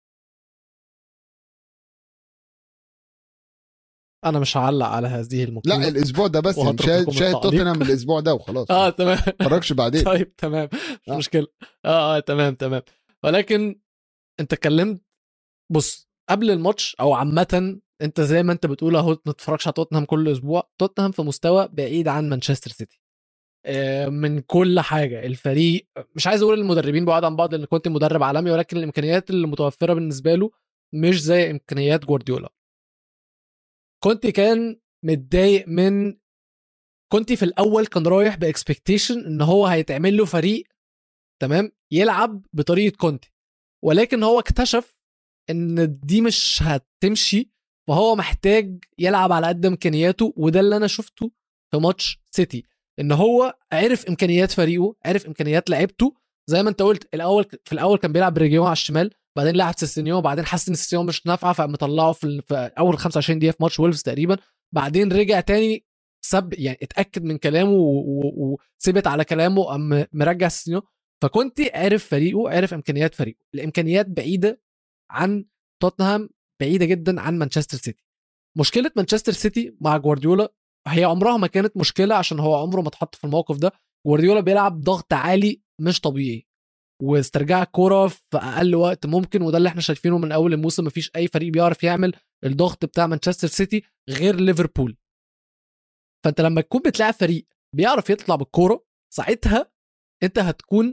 C: انا مش هعلق على هذه المقولة.
A: لا الاسبوع ده بس يعني شاهد توتنهام الاسبوع ده وخلاص.
C: تمام.
A: فرقش بعدين.
C: طيب تمام مش مشكلة. تمام. ولكن انت اتكلمت، بص قبل الماتش او عامة انت زي ما انت بتقول اهو ما تتفرجش على توتنهام كل اسبوع. توتنهام في مستوى بعيد عن مانشستر سيتي من كل حاجة. الفريق مش عايز اقول المدربين بعاد عن بعض لان كنت مدرب عالمي، ولكن الامكانيات اللي متوفرة بالنسبة له مش زي امكانيات جوارديولا. كنت كان متضايق من كنت في الاول كان رايح باكسبكتيشن ان هو هيتعمل له فريق تمام يلعب بطريقه كونتي، ولكن هو اكتشف ان دي مش هتمشي، فهو محتاج يلعب على قد امكانياته. وده اللي انا شفته في ماتش سيتي، ان هو عرف امكانيات فريقه، عرف امكانيات لعيبته. زي ما انت قلت في الاول كان بيلعب بريجيون على الشمال، بعدين لعب سيسينيو، وبعدين حس ان سيسينيو مش نافعه فمطلعه في اول 25 دقيقه في ماتش وولفز تقريبا. بعدين رجع تاني يعني اتاكد من كلامه وثبت على كلامه، ام مرجع سيسينيو. فكنت عارف فريقه، عارف امكانيات فريقه. الامكانيات بعيده عن توتنهام، بعيده جدا عن مانشستر سيتي. مشكله مانشستر سيتي مع جوارديولا هي عمرها ما كانت مشكله، عشان هو عمره ما اتحط في الموقف ده. جوارديولا بيلعب ضغط عالي مش طبيعي، واسترجاع الكوره في اقل وقت ممكن، وده اللي احنا شايفينه من اول الموسم. مفيش اي فريق بيعرف يعمل الضغط بتاع مانشستر سيتي غير ليفربول. فانت لما تكون بتلاعب فريق بيعرف يطلع بالكوره، ساعتها انت هتكون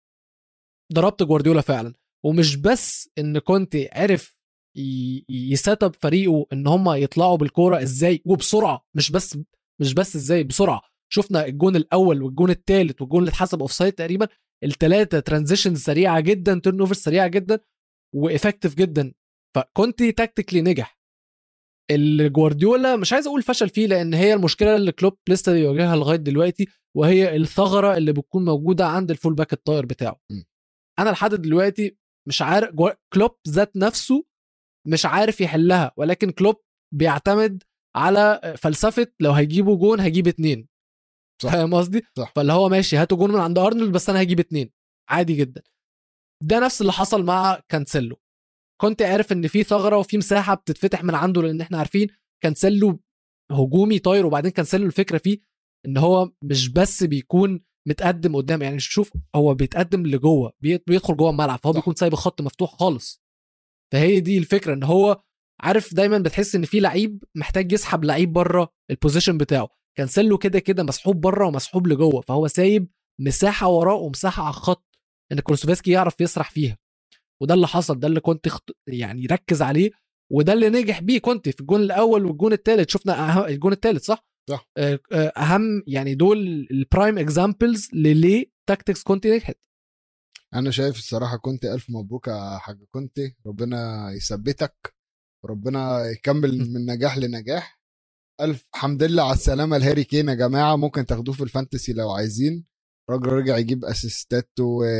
C: ضربت جوارديولا فعلا. ومش بس ان كنت عرف يسيتب فريقه ان هم يطلعوا بالكوره ازاي وبسرعه، مش بس ازاي بسرعه. شفنا الجون الاول والجون الثالث والجون اللي اتحسب اوفسايد تقريبا، الثلاثه ترانزيشن سريعه جدا، تيرن اوفر سريعه جدا وافكتيف جدا. فكنت تاكتيكلي نجح. الجوارديولا مش عايز اقول فشل فيه، لان هي المشكله اللي كلوب لسه بيواجهها لغايه دلوقتي، وهي الثغره اللي بتكون موجوده عند الفول باك الطاير بتاعه. انا لحد دلوقتي مش عارف كلوب ذات نفسه مش عارف يحلها، ولكن كلوب بيعتمد على فلسفه لو هيجيبوا جون هجيب 2. فاهم قصدي؟ فاللي هو ماشي هاتوا جون من عند ارنولد بس انا هجيب 2 عادي جدا. ده نفس اللي حصل مع كانسيلو. كنت عارف ان في ثغره وفي مساحه بتتفتح من عنده، لان احنا عارفين كانسيلو هجومي طاير. وبعدين كانسيلو الفكره فيه ان هو مش بس بيكون متقدم قدام، يعني شوف هو بيتقدم لجوه، بيدخل جوه الملعب، فهو بيكون سايب الخط مفتوح خالص. فهي دي الفكره، ان هو عارف دايما بتحس ان في لعيب محتاج يسحب لعيب بره البوزيشن بتاعه. كانسيلو كده مسحوب بره ومسحوب لجوه، فهو سايب مساحه وراه ومساحه على الخط ان كولوسوفسكي يعرف يسرح فيها. وده اللي حصل، ده اللي كنت يعني ركز عليه، وده اللي نجح بيه كنت في الجون الاول والجون الثالث. شفنا الجون الثالث صح اهم، يعني دول البرايم اكزامبلز لليه تاكتكس كنت نجحت.
A: انا شايف الصراحه كنت الف مبروك يا حاج كنت، ربنا يثبتك، ربنا يكمل من نجاح لنجاح. الف حمد لله على السلامه الهاري كين يا جماعه، ممكن تاخدوه في الفانتسي لو عايزين. راجل رجع يجيب اسيستات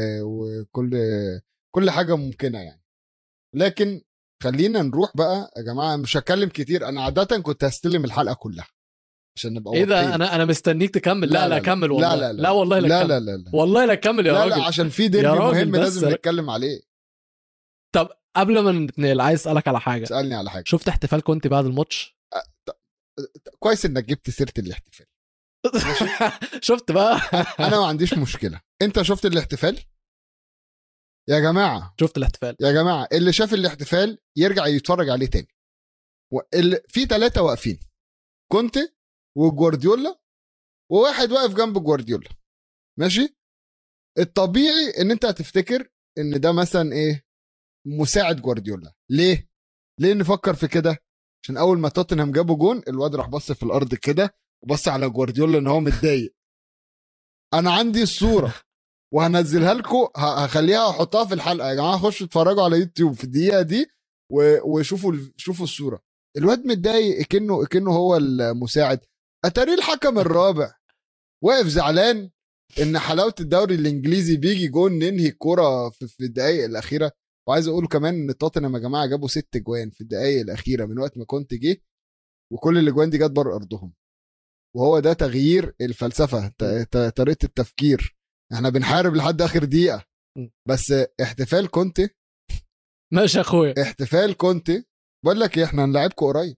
A: وكل حاجه ممكنه يعني. لكن خلينا نروح بقى يا جماعه، مش هتكلم كتير. انا عاده كنت هستلم الحلقه كلها عشان نبقى
C: ايه ده؟ انا مستنيك تكمل. لا كمل والله. لا والله لا والله لا كمل يا راجل.
A: لا عشان في ديربي مهم لازم نتكلم عليه.
C: طب قبل ما نتنقل عايز اسالك على حاجه.
A: اسالني على حاجه.
C: شفت احتفال كنت بعد الماتش؟
A: كويس انك جبت سيره الاحتفال.
C: شفت بقى.
A: انا ما عنديش مشكله. انت شفت الاحتفال يا جماعه؟
C: شفت الاحتفال
A: يا جماعه، اللي شاف الاحتفال يرجع يتفرج عليه تاني. في 3 واقفين، كنت وجوارديولا وواحد واقف جنب جوارديولا، ماشي. الطبيعي ان انت هتفتكر ان ده مثلا ايه، مساعد جوارديولا. ليه نفكر في كده؟ عشان اول ما توتنهام جابوا جون الواد راح بص في الارض كده وبص على جوارديولا ان هو متضايق. انا عندي الصوره وهنزلها لكم، هخليها احطها في الحلقه يا جماعه. خشوا اتفرجوا على يوتيوب في الدقيقه دي وشوفوا الصوره. الواد متضايق كأنه هو المساعد. اتاري الحكم الرابع واقف زعلان ان حلاوه الدوري الانجليزي بيجي جون ننهي الكرة في الدقائق الاخيره. وعايز اقول كمان ان توتنهام يا جماعه جابوا 6 جوان في الدقائق الاخيره من وقت ما كنت جه، وكل الاجوان دي جت بره ارضهم. وهو ده تغيير الفلسفه، طريقه التفكير. احنا بنحارب لحد اخر دقيقه، بس احتفال كونتي
C: ماشي يا اخويا،
A: احتفال كونتي بقول لك احنا هنلعبكم قريب.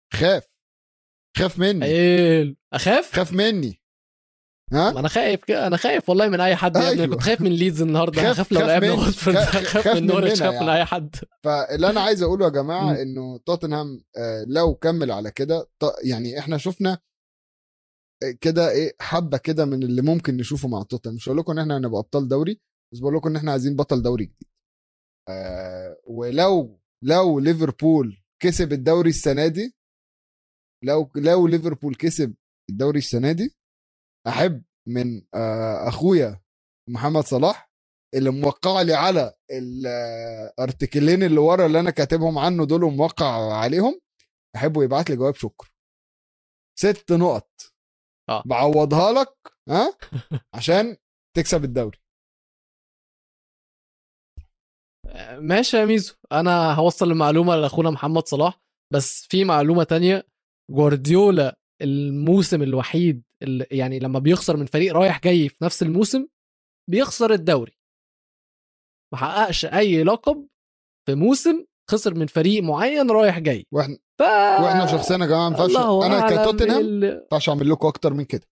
A: خاف مني. خاف مني. ها
C: انا خايف كده، انا خايف والله من اي حد يا ابني. كنت خايف من ليدز النهارده، خاف لو لعبنا واتفورد، خاف من نوريتش، خاف من اي حد.
A: فاللي انا عايز اقوله يا جماعه انه توتنهام لو كمل على كده يعني احنا شفنا كده ايه حبه كده من اللي ممكن نشوفه مع توتنهام. مش هقول لكم ان احنا هنبقى ابطال دوري، بس بقول لكم ان احنا عايزين بطل دوري جديد. ولو ليفربول كسب الدوري السنه دي، لو ليفربول كسب الدوري السنه دي، احب من اخويا محمد صلاح اللي موقع لي على الارتكلين اللي ورا اللي انا كاتبهم عنه دول وموقع عليهم، احبه يبعت لي جواب شكر 6 نقط بعوضها لك عشان تكسب الدوري.
C: ماشي يا ميزو، انا هوصل المعلومه لاخونا محمد صلاح. بس في معلومه تانية، جوارديولا الموسم الوحيد اللي يعني لما بيخسر من فريق رايح جاي في نفس الموسم بيخسر الدوري. ما حققش اي لقب في موسم خسر من فريق معين رايح جاي.
A: واحنا شخصيا يا جماعه ما ينفعش انا كتوتنهام ما ينفعش اعمل لكم اكتر من كده.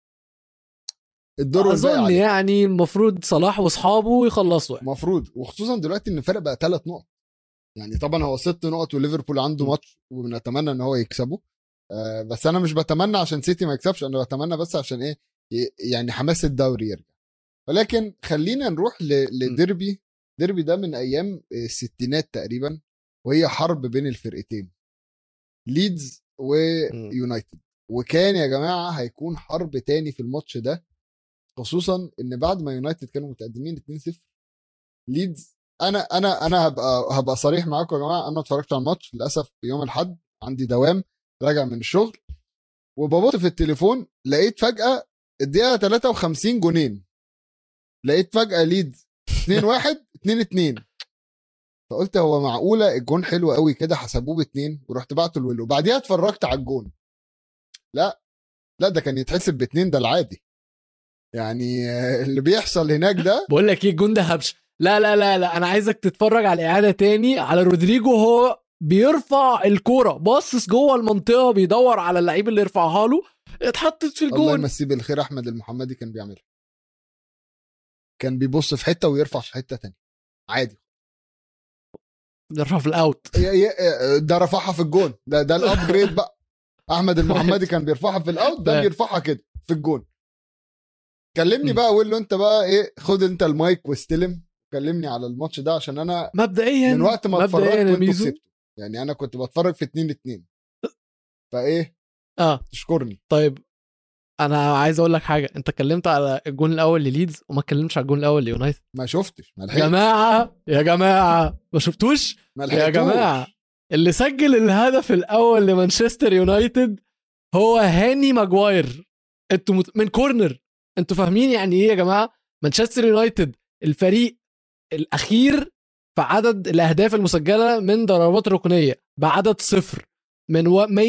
A: الدور
C: اظن يعني المفروض صلاح واصحابه يخلصوا
A: المفروض، وخصوصا دلوقتي ان الفرق بقى 3 نقط. يعني طبعا هو 6 نقط وليفربول عنده ماتش وبنتمنى ان هو يكسبه. بس انا مش بتمنى عشان سيتي ما يكسبش، انا بتمنى بس عشان ايه يعني حماس الدوري يرجع. ولكن خلينا نروح لديربي. ديربي ده من ايام الستينات تقريبا، وهي حرب بين الفرقتين ليدز ويونايتد. وكان يا جماعه هيكون حرب تاني في الماتش ده، خصوصا ان بعد ما يونايتد كانوا متقدمين 2-0 ليدز. انا هبقى صريح معاكم يا جماعه، انا اتفرجت على الماتش للاسف يوم الاحد، عندي دوام راجع من الشغل، وببص في التليفون لقيت فجاه الدقيقه 53 جونين. لقيت فجاه ليدز 2-1 2-2. فقلت هو معقوله الجون حلو قوي كده حسبوه ب2، ورحت بعته الويل. وبعديها اتفرجت على الجون، لا ده كان يتحسب ب2، ده العادي يعني. اللي بيحصل هناك ده
C: بقول لك ايه، الجون ده هبش. لا لا لا لا، انا عايزك تتفرج على الاعاده تاني على رودريجو هو بيرفع الكوره، باصص جوه المنطقه بيدور على اللعيب اللي يرفعها له، اتحطت في الجون.
A: الله يمسيه بالخير احمد المحمدي كان بيعملها، كان بيبص في حته ويرفع في حته تانية عادي.
C: يرفع في الاوت،
A: ده رفعها في الجون. ده الابجريد بقى. احمد المحمدي كان بيرفعها في الاوت، ده بيرفعها كده في الجون. كلمني بقى وقول له انت بقى ايه، خد انت المايك واستلم كلمني على الماتش ده، عشان انا
C: مبدئيا
A: من وقت ما اتفرجت وانتوا كسبتوا. يعني انا كنت بتفرج في 2-2 فايه تشكرني.
C: طيب انا عايز اقول لك حاجه، انت اتكلمت على الجون الاول لليدز وما اتكلمتش على الجون الاول ليونايتد.
A: ما شفتش، ما
C: لحقتش يا جماعه ما شفتوش يا جماعه. اللي سجل الهدف الاول لمانشستر يونايتد هو هاني ماجواير. انتوا من كورنر. انتوا فاهمين يعني ايه يا جماعه؟ مانشستر يونايتد الفريق الاخير في عدد الاهداف المسجله من ضربات ركنيه بعدد 0 من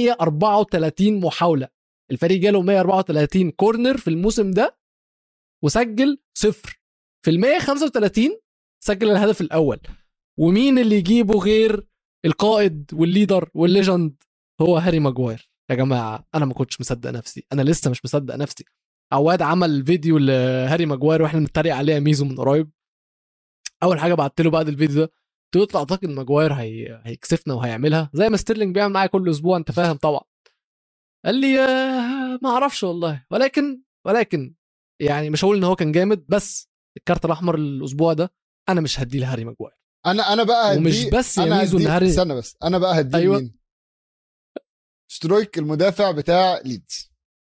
C: 134 محاوله. الفريق جاله 134 كورنر في الموسم ده وسجل 0. في 135 سجل الهدف الاول. ومين اللي يجيبه غير القائد والليدر والليجند؟ هو هاري ماجواير. يا جماعه انا ما كنتش مصدق نفسي، انا لسه مش مصدق نفسي. عواد عمل فيديو لهاري ماجواير واحنا بنتريق عليه ميزو من قريب. اول حاجه بعت له بعد الفيديو ده قلت له اعتقد ماجواير هيكسفنا وهيعملها زي ما ستيرلينج بيعمل معايا كل اسبوع، انت فاهم طبعا. قال لي ما اعرفش والله، ولكن يعني مش هقول ان هو كان جامد، بس الكارت الاحمر الاسبوع ده انا مش هديه لهاري ماجواير.
A: انا بقى هدي،
C: ومش بس يا ميزو ان هاري
A: استنى بس، انا بقى هديه
C: أيوة.
A: مين؟ سترويك المدافع بتاع ليدز.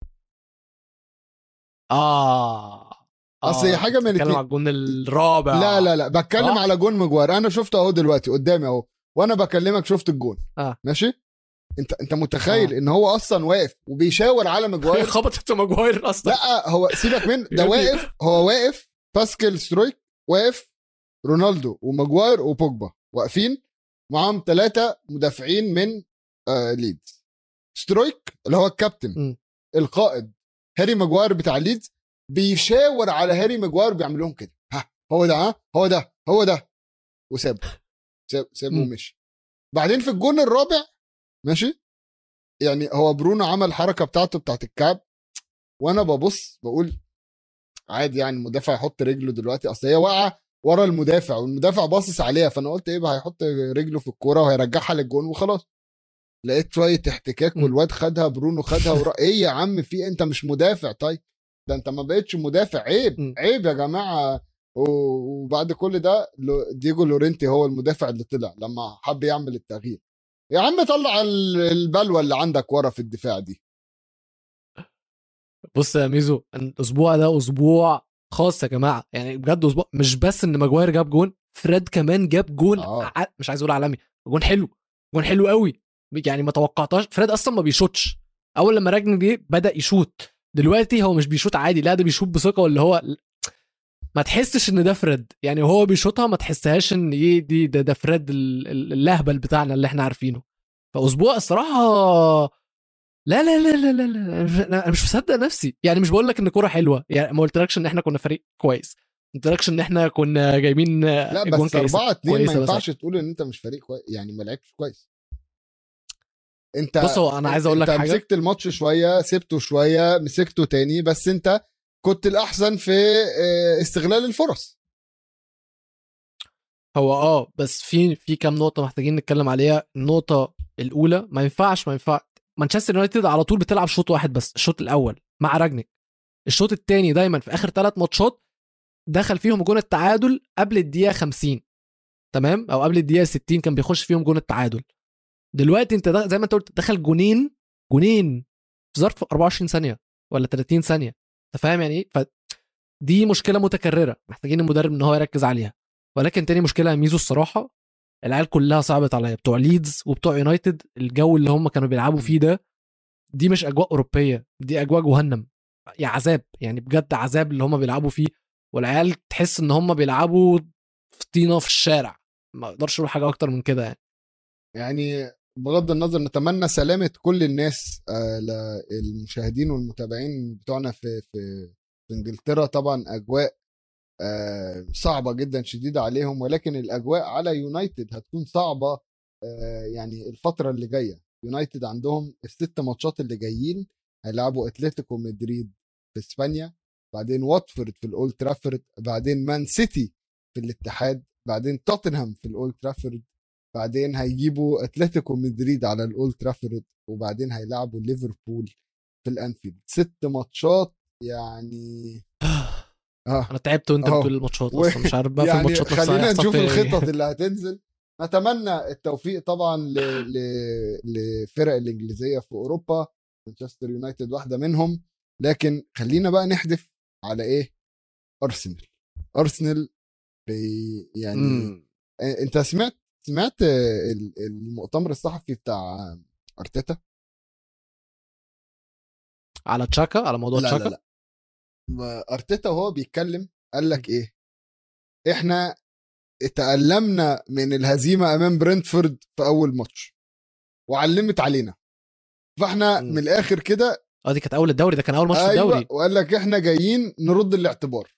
A: اصل هي حاجه من
C: بتكلم على الجون الرابع.
A: لا بتكلم على جون ماجواير. انا شفته اهو دلوقتي قدامي اهو وانا بكلمك، شفت الجون ماشي. انت متخيل ان هو اصلا واقف وبيشاور على ماجواير
C: خبطت ماجواير اصلا.
A: لا هو سيبك من ده، واقف باسكال سترويك واقف، رونالدو وماجواير وبوجبا واقفين معاهم 3 مدافعين من ليدز. سترويك اللي هو الكابتن القائد، هاري ماجواير بتاع ليدز بيشاور على هاري ماجواير، بيعمل لهم كده، ها هو ده، ها هو ده وسابه ومشي. بعدين في الجون الرابع ماشي، يعني هو برونو عمل حركه بتاعته بتاعت الكعب، وانا ببص بقول عادي يعني المدافع يحط رجله دلوقتي، اصل هي واقعه ورا المدافع والمدافع باصص عليها، فانا قلت ايه بقى هيحط رجله في الكوره وهيرجعها للجون وخلاص. لقيت شويه احتكاك والواد خدها، برونو خدها ايه يا عم في انت مش مدافع؟ طيب ده انت ما بقتش مدافع، عيب يا جماعه. وبعد كل ده دييجو لورينتي هو المدافع اللي طلع لما حب يعمل التغيير. يا عم طلع البلوه اللي عندك ورا في الدفاع دي.
C: بص يا ميزو، الاسبوع ده اسبوع خاص يا جماعه، يعني بجد اسبوع مش بس ان ماجواير جاب جون، فريد كمان جاب جون. مش عايز اقول عالمي، جون حلو قوي، يعني ما توقعتهاش. فريد اصلا ما بيشوتش، اول لما راجن دي بدا يشوت، دلوقتي هو مش بيشوت عادي، لا ده بيشوت بثقه، واللي هو ما تحسش ان ده فريد، يعني هو بيشوطها ما تحسهاش ان ايه ده فريد اللهبل بتاعنا اللي احنا عارفينه. فاسبوع الصراحه لا لا لا لا لا, لا. انا مش مصدق نفسي، يعني مش بقول لك ان كوره حلوه، يعني ما قلتلكش ان احنا كنا فريق كويس، ما قلتلكش ان احنا كنا جايبين
A: لا بس 4-2 ما ينفعش تقول ان انت مش فريق كويس، يعني ما لعبتش كويس. انت
C: بص هو انا عايز اقول لك حاجه،
A: مسكت الماتش شويه، سبته شويه، مسكته تاني، بس انت كنت الاحسن في استغلال الفرص.
C: هو بس في كام نقطه محتاجين نتكلم عليها. النقطه الاولى، ما ينفع مانشستر يونايتد على طول بتلعب شوط واحد بس، الشوط الاول مع راجنيك، الشوط الثاني دايما في اخر 3 ماتشات دخل فيهم جون التعادل قبل الدقيقه 50 تمام، او قبل الدقيقه 60 كان بيخش فيهم جون التعادل. دلوقتي انت زي ما انت قلت دخل جونين في ظرف 24 ثانيه ولا 30 ثانيه، انت فاهم يعني ايه؟ فدي مشكله متكرره محتاجين المدرب ان هو يركز عليها. ولكن تاني مشكله يا ميزو الصراحه، العيال كلها صعبت عليا، بتوع ليدز وبتوع يونايتد، الجو اللي هم كانوا بيلعبوا فيه ده، دي مش اجواء اوروبيه، دي اجواء جهنم، يا عذاب، يعني بجد عذاب اللي هم بيلعبوا فيه. والعيال تحس ان هم بيلعبوا في طينه في الشارع، ما اقدرش اقول حاجه اكتر من كده
A: يعني بغض النظر نتمنى سلامه كل الناس، للمشاهدين والمتابعين بتوعنا في انجلترا. طبعا اجواء صعبه جدا شديده عليهم، ولكن الاجواء على يونايتد هتكون صعبه. يعني الفتره اللي جايه يونايتد عندهم ال6 ماتشات اللي جايين، هيلعبوا اتلتيكو مدريد في اسبانيا، بعدين واتفورد في الاولد ترافورد، بعدين مان سيتي في الاتحاد، بعدين توتنهام في الاولد ترافورد، بعدين هيجيبوا اتلتيكو مدريد على الاولد ترافورد، وبعدين هيلعبوا ليفربول في الانفيلد. 6 ماتشات يعني.
C: انا تعبت وانت بتقول الماتشات اصلا مش عارف بقى
A: يعني
C: في الماتشات نفسها
A: خلينا نشوف
C: إيه.
A: الخطط اللي هتنزل. نتمنى التوفيق طبعا لفرق الانجليزيه في اوروبا، مانشستر يونايتد واحده منهم، لكن خلينا بقى نحدف على ايه؟ ارسنال يعني انت سمعت المؤتمر الصحفي بتاع ارتيتا
C: على تشاكا، على موضوع تشاكا؟
A: لا ارتيتا وهو بيتكلم قال لك ايه؟ احنا اتألمنا من الهزيمة امام برنتفورد في اول ماتش وعلمت علينا، فاحنا من الاخر كده
C: دي كانت اول الدوري، ده كان اول ماتش في الدوري،
A: وقال لك احنا جايين نرد الاعتبار.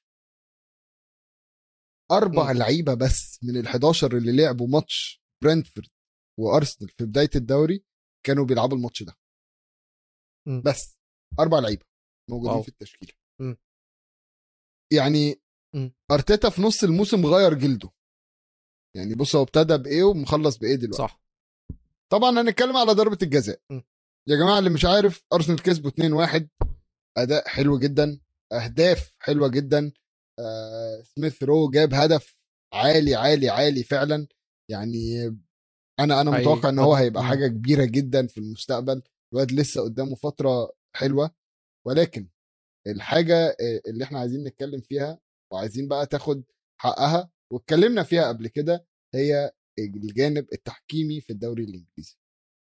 A: 4 لعيبة بس من ال11 اللي لعبوا ماتش برنتفورد وارسنال في بداية الدوري كانوا بيلعبوا الماتش ده. بس 4 لعيبة موجودين في التشكيلة. يعني ارتيتا في نص الموسم غير جلده، يعني بص هو ابتدى بايه ومخلص بايه دلوقتي.
C: صح.
A: طبعا هنتكلم على ضربة الجزاء. يا جماعة اللي مش عارف، ارسنال كسبوا 2-1، اداء حلو جدا، اهداف حلوة جدا. سميث رو جاب هدف عالي عالي عالي فعلا، يعني انا متوقع ان هو هيبقى حاجة كبيرة جدا في المستقبل. الواد لسه قدامه فترة حلوة، ولكن الحاجة اللي احنا عايزين نتكلم فيها وعايزين بقى تاخد حقها واتكلمنا فيها قبل كده، هي الجانب التحكيمي في الدوري الانجليزي.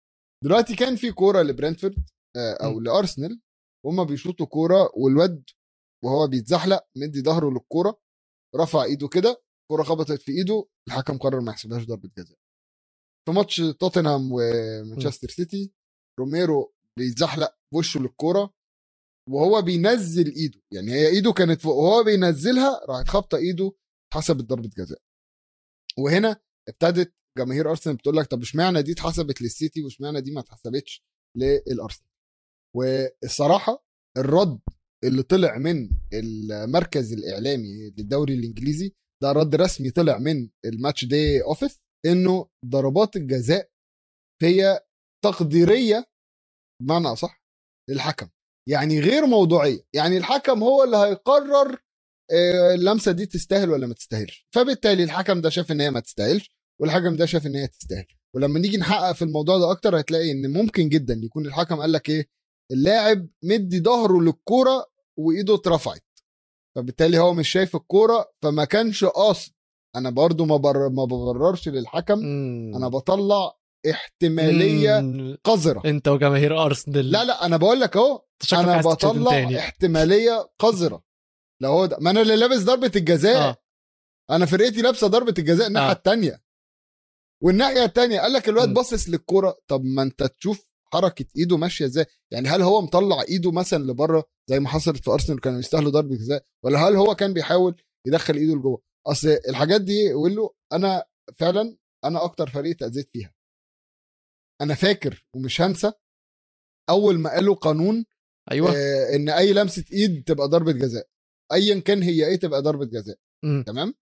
A: دلوقتي كان في كوره لبرنتفورد او لارسنال، هما بيشوطوا كوره والواد وهو بيتزحلق مدي ظهره للكوره، رفع ايده كده، الكوره خبطت في ايده، الحكم قرر ما يحسبهاش ضربه جزاء. في ماتش توتنهام ومانشستر سيتي روميرو بيتزحلق بوشه للكوره وهو بينزل ايده، يعني هي ايده كانت فوق وهو بينزلها، راحت خبطه ايده، اتحسبت ضربه جزاء. وهنا ابتدت جماهير ارسنال بتقول لك طب اشمعنى دي اتحسبت للسيتي واشمعنى دي ما اتحسبتش للارسنال. والصراحه الرد اللي طلع من المركز الاعلامي للدوري الانجليزي ده رد رسمي طلع من الماتش دي اوفيس، انه ضربات الجزاء هي تقديريه بمعنى اصح للحكم، يعني غير موضوعيه، يعني الحكم هو اللي هيقرر اللمسه دي تستاهل ولا ما تستاهلش. فبالتالي الحكم ده شاف ان هي ما تستاهلش والحكم ده شاف ان هي تستاهل. ولما نيجي نحقق في الموضوع ده اكتر هتلاقي ان ممكن جدا يكون الحكم قال لك ايه، اللاعب مدي ظهره للكوره وايده اترفعت، فبالتالي هو مش شايف الكوره فما كانش قاصد. انا برضو ما ببررش للحكم، انا بطلع احتماليه قذره.
C: انت وجماهير ارسنال
A: لا انا بقول لك اهو، انا بطلع احتماليه قذره. لو هو ده، ما انا اللي لابس ضربه الجزاء انا فرقتي لابسه ضربه الجزاء الناحيه الثانيه، والناحيه الثانيه قال لك الواد باصص للكوره. طب ما انت تشوف حركه ايده ماشيه ازاي، يعني هل هو مطلع ايده مثلا لبره زي ما حصلت في ارسنال كانوا يستاهلوا ضربه جزاء، ولا هل هو كان بيحاول يدخل ايده لجوه؟ اصل الحاجات دي يقول له انا فعلا انا اكتر فريق تاذيت فيها. انا فاكر ومش هنسى اول ما قالوا قانون
C: ايوه
A: ان اي لمسه ايد تبقى ضربه جزاء، ايا كان هي ايه تبقى ضربه جزاء. تمام.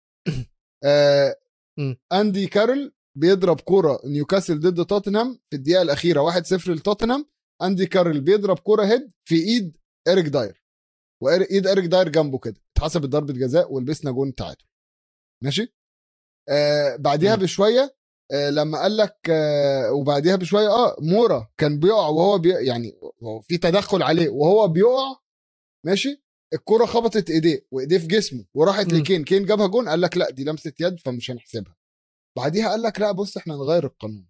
A: اندي كارل بيضرب كوره نيوكاسل ضد توتنهام في الدقيقه الاخيره 1-0 لتوتنهام، اندي كارل بيضرب كوره هيد في ايد إيريك داير، وايد إيريك داير جنبه كده، اتحسبت ضربه جزاء ولبسنا جون تعادل. ماشي. بعديها بشويه لما قال لك وبعديها بشويه مورا كان بيقع وهو يعني في تدخل عليه وهو بيقع، ماشي، الكرة خبطت ايديه وايديه في جسمه وراحت لكين، كين جابها جون، قال لك لا دي لمسة يد فمش هنحسبها. بعديها قال لك لا بص احنا نغير القانون،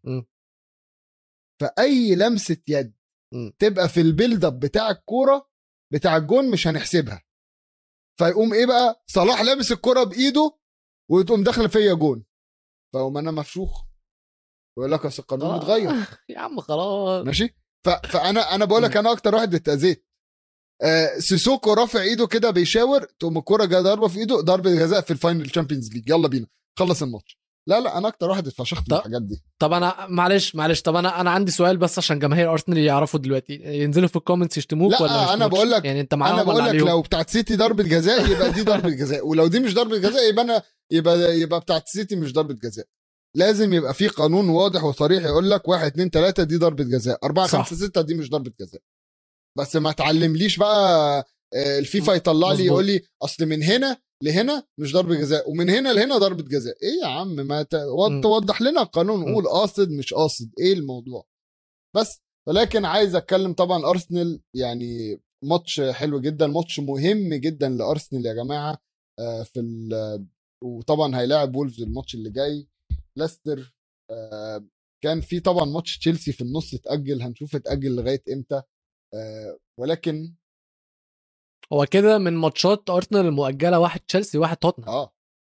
A: فأي لمسة يد تبقى في البيلد اب بتاع الكرة بتاع الجون مش هنحسبها. فيقوم ايه بقى، صلاح لابس الكرة بايده وتقوم داخل فيا جون، فقوم انا مفشوخ ويقول لك اصل القانون متغير.
C: يا عم خلاص
A: ماشي. فانا بقول لك انا اكتر واحد اتأذيت. سيسوكو رافع ايده كده بيشاور، تقوم الكرة جايه ضربه في ايده، ضربه جزاء في الفاينل تشامبيونز ليج، يلا بينا خلص الماتش. لا انا اكتر واحد اتفشخت من الحاجات دي.
C: طب انا معلش طب انا عندي سؤال بس عشان جماهير ارسنال يعرفوا دلوقتي، ينزلوا في الكومنتس يشتموك
A: لا
C: ولا مش؟
A: انا بقول لك
C: يعني انت معاهم
A: انا بقول
C: ولا
A: لك
C: عليهم؟
A: لو بتاعت سيتي ضربه جزاء يبقى دي ضربه جزاء، ولو دي مش ضربه جزاء يبقى انا يبقى بتاعت سيتي مش ضربه جزاء. لازم يبقى في قانون واضح وصريح يقول لك 1 2 3 دي ضربه جزاء، 4 5 6 دي مش ضربه جزاء. بس ما تعلمليش بقى الفيفا يطلع لي يقول لي اصل من هنا لهنا مش ضربه جزاء ومن هنا لهنا ضربه جزاء. ايه يا عم ما توضح لنا القانون، قول قاصد مش قاصد ايه الموضوع بس. ولكن عايز اتكلم طبعا ارسنال، يعني ماتش حلو جدا، ماتش مهم جدا لارسنال يا جماعه. وطبعا هيلاعب وولفز الماتش اللي جاي. ليستر كان في طبعا ماتش تشيلسي في النص اتاجل، هنشوف اتاجل لغايه امتى. ولكن
C: هو كده من ماتشات ارسنال المؤجله 1 تشيلسي 1 توتنهام.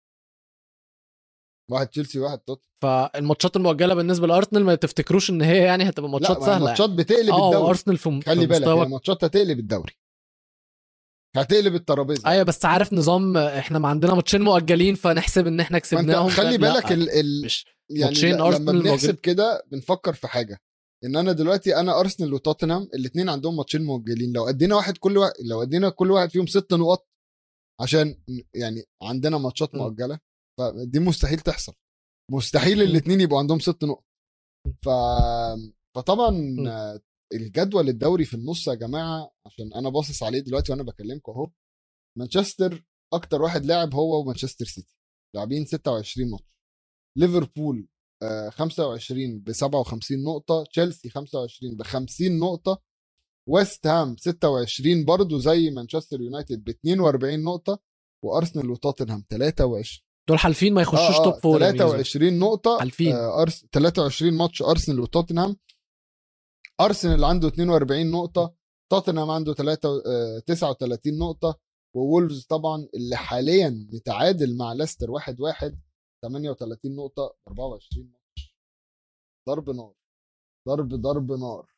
A: 1 تشيلسي 1 توتنهام.
C: فالماتشات المؤجله بالنسبه لارسنال ما تفتكروش ان هي يعني هتبقى ماتشات سهله.
A: ماتشات بتقلب الدوري.
C: ارسنال
A: خلي بالك هي ماتشات هتقلب الدوري، هتقلب الترابيزه.
C: ايوه بس عارف نظام احنا ما عندنا ماتشين مؤجلين فنحسب ان احنا كسبناهم.
A: خلي بالك يعني لما بنحسب كده بنفكر في حاجه، ان انا دلوقتي انا ارسنال وتوتنهام الاثنين عندهم ماتشين مؤجلين، لو ادينا كل واحد فيهم 6 نقط عشان يعني عندنا ماتشات مؤجله، فدي مستحيل تحصل، مستحيل الاثنين يبقوا عندهم 6 نقط. فطبعا الجدول الدوري في النص يا جماعه، عشان انا باصص عليه دلوقتي وانا بكلمكم اهو، مانشستر اكتر واحد لاعب هو ومانشستر سيتي لاعبين 26 ماتش، ليفربول 25 ب57 نقطة، تشيلسي 25 ب50 نقطة، ويست هام 26 برضو زي مانشستر يونايتد ب42 نقطة، وأرسنال وتوتنهام 23.
C: دول حالفين ما يخشوش توب فور.
A: 23 نقطة.
C: حالفين
A: 23 ماتش أرسنال وتوتنهام ارسنال عنده 42 نقطه، توتنهام عنده 39 نقطه، وولفز طبعا اللي حاليا متعادل مع ليستر 1-1 38 نقطه 24 ماتش. ضرب نار ضرب نار.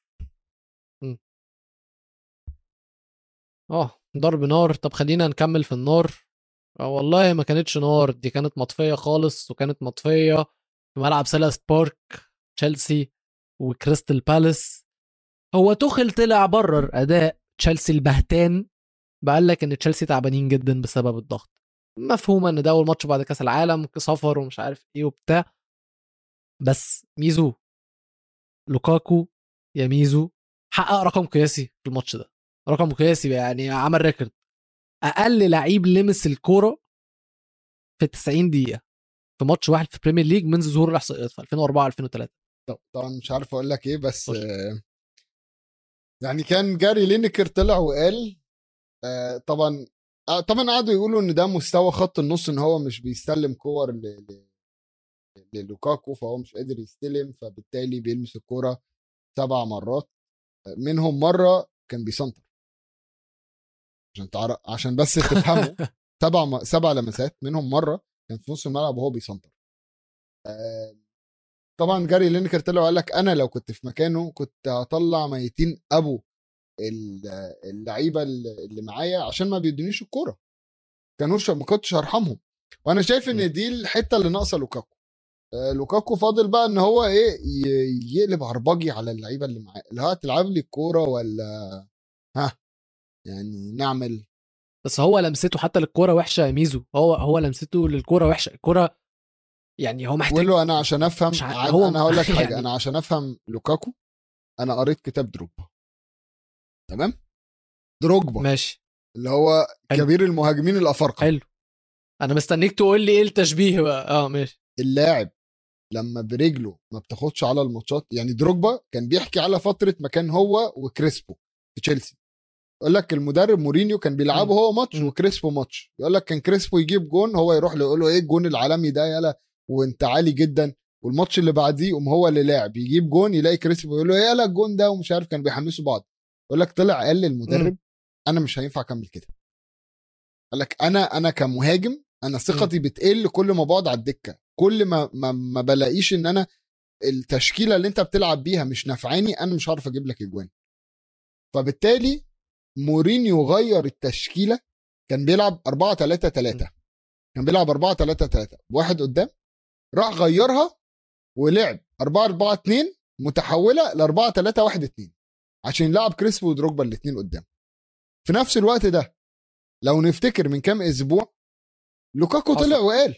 C: ضرب نار. طب خلينا نكمل في النار. والله ما كانتش نار، دي كانت مطفيه خالص، وكانت مطفيه في ملعب سيلهرست بارك، تشيلسي وكريستال بالاس. هو توخل طلع برر اداء تشيلسي البهتان، بقال لك ان تشيلسي تعبانين جدا بسبب الضغط. مفهومه ان ده اول ماتش بعد كاس العالم، سفر ومش عارف ايه وبتاع، بس ميزو لوكاكو يا ميزو حقق رقم قياسي في الماتش ده، رقم قياسي يعني، عمل ريكورد اقل لعيب لمس الكوره في 90 دقيقه في ماتش واحد في البريمير ليج منذ ظهور الاحصائيات في 2004 2003.
A: طبعا مش عارف اقول لك ايه، بس يعني كان جاري لينكر طلع وقال طبعا قعدوا يقولوا ان ده مستوى خط النص، ان هو مش بيستلم كور للوكاكو، فهو مش قادر يستلم، فبالتالي بيلمس الكوره 7 مرات، منهم مره كان بيسنتر. عشان بس تفهموا 7 لمسات، منهم مره كان في نص الملعب وهو بيسنتر. طبعا جاري لينكر طلع وقال لك انا لو كنت في مكانه كنت هطلع ميتين ابو اللعيبه اللي معايا عشان ما بيدونيش الكوره، ما كنتش هرحمهم. وانا شايف ان دي الحته اللي ناقصه لوكاكو. لوكاكو فاضل بقى ان هو ايه يقلب عربجي على اللعيبه اللي معاه، اللي هتلعب لي الكوره ولا يعني نعمل.
C: بس هو لمسته حتى للكوره وحشه يا ميزو، هو لمسته للكوره وحشه، الكوره يعني هو محتاج.
A: له انا عشان افهم انا هقول لك حاجه
C: يعني...
A: انا عشان افهم لوكاكو انا قريت كتاب دروجبا، تمام؟ دروجبا
C: ماشي،
A: اللي هو
C: حلو.
A: كبير المهاجمين الافارقه.
C: حلو، انا مستنيك تقول لي ايه التشبيه بقى. ماشي.
A: اللاعب لما برجله ما بتاخدش على الماتشات، يعني دروجبا كان بيحكي على فتره ما كان هو وكريسبو في تشيلسي، يقول لك المدرب مورينيو كان بيلعبه هو ماتش وكريسبو ماتش، يقول لك كان كريسبو يجيب جون هو يروح له يقول له ايه الجون العالمي ده يلا وانت عالي جدا، والماتش اللي بعديه هو اللي لاعب يجيب جون يلاقي كريسبو يقول له ايه يلا الجون ده ومش عارف، كان بيحمسوا بعض. يقول لك طلع قال للمدرب انا مش هينفع اكمل كده، قال لك انا كمهاجم انا ثقتي بتقل كل ما بقعد على الدكه، كل ما بلاقيش ان انا التشكيله اللي انت بتلعب بيها مش نافعاني، انا مش عارف اجيب لك اجوان. فبالتالي مورينيو غير التشكيله، كان بيلعب 4-3-3، كان بيلعب 4-3-3 واحد قدام، راح غيرها ولعب 4-4-2 متحوله ل 4-3-1-2 عشان يلعب كريسبو ودروجبا الاثنين قدام. في نفس الوقت ده لو نفتكر من كام اسبوع لوكاكو طلع وقال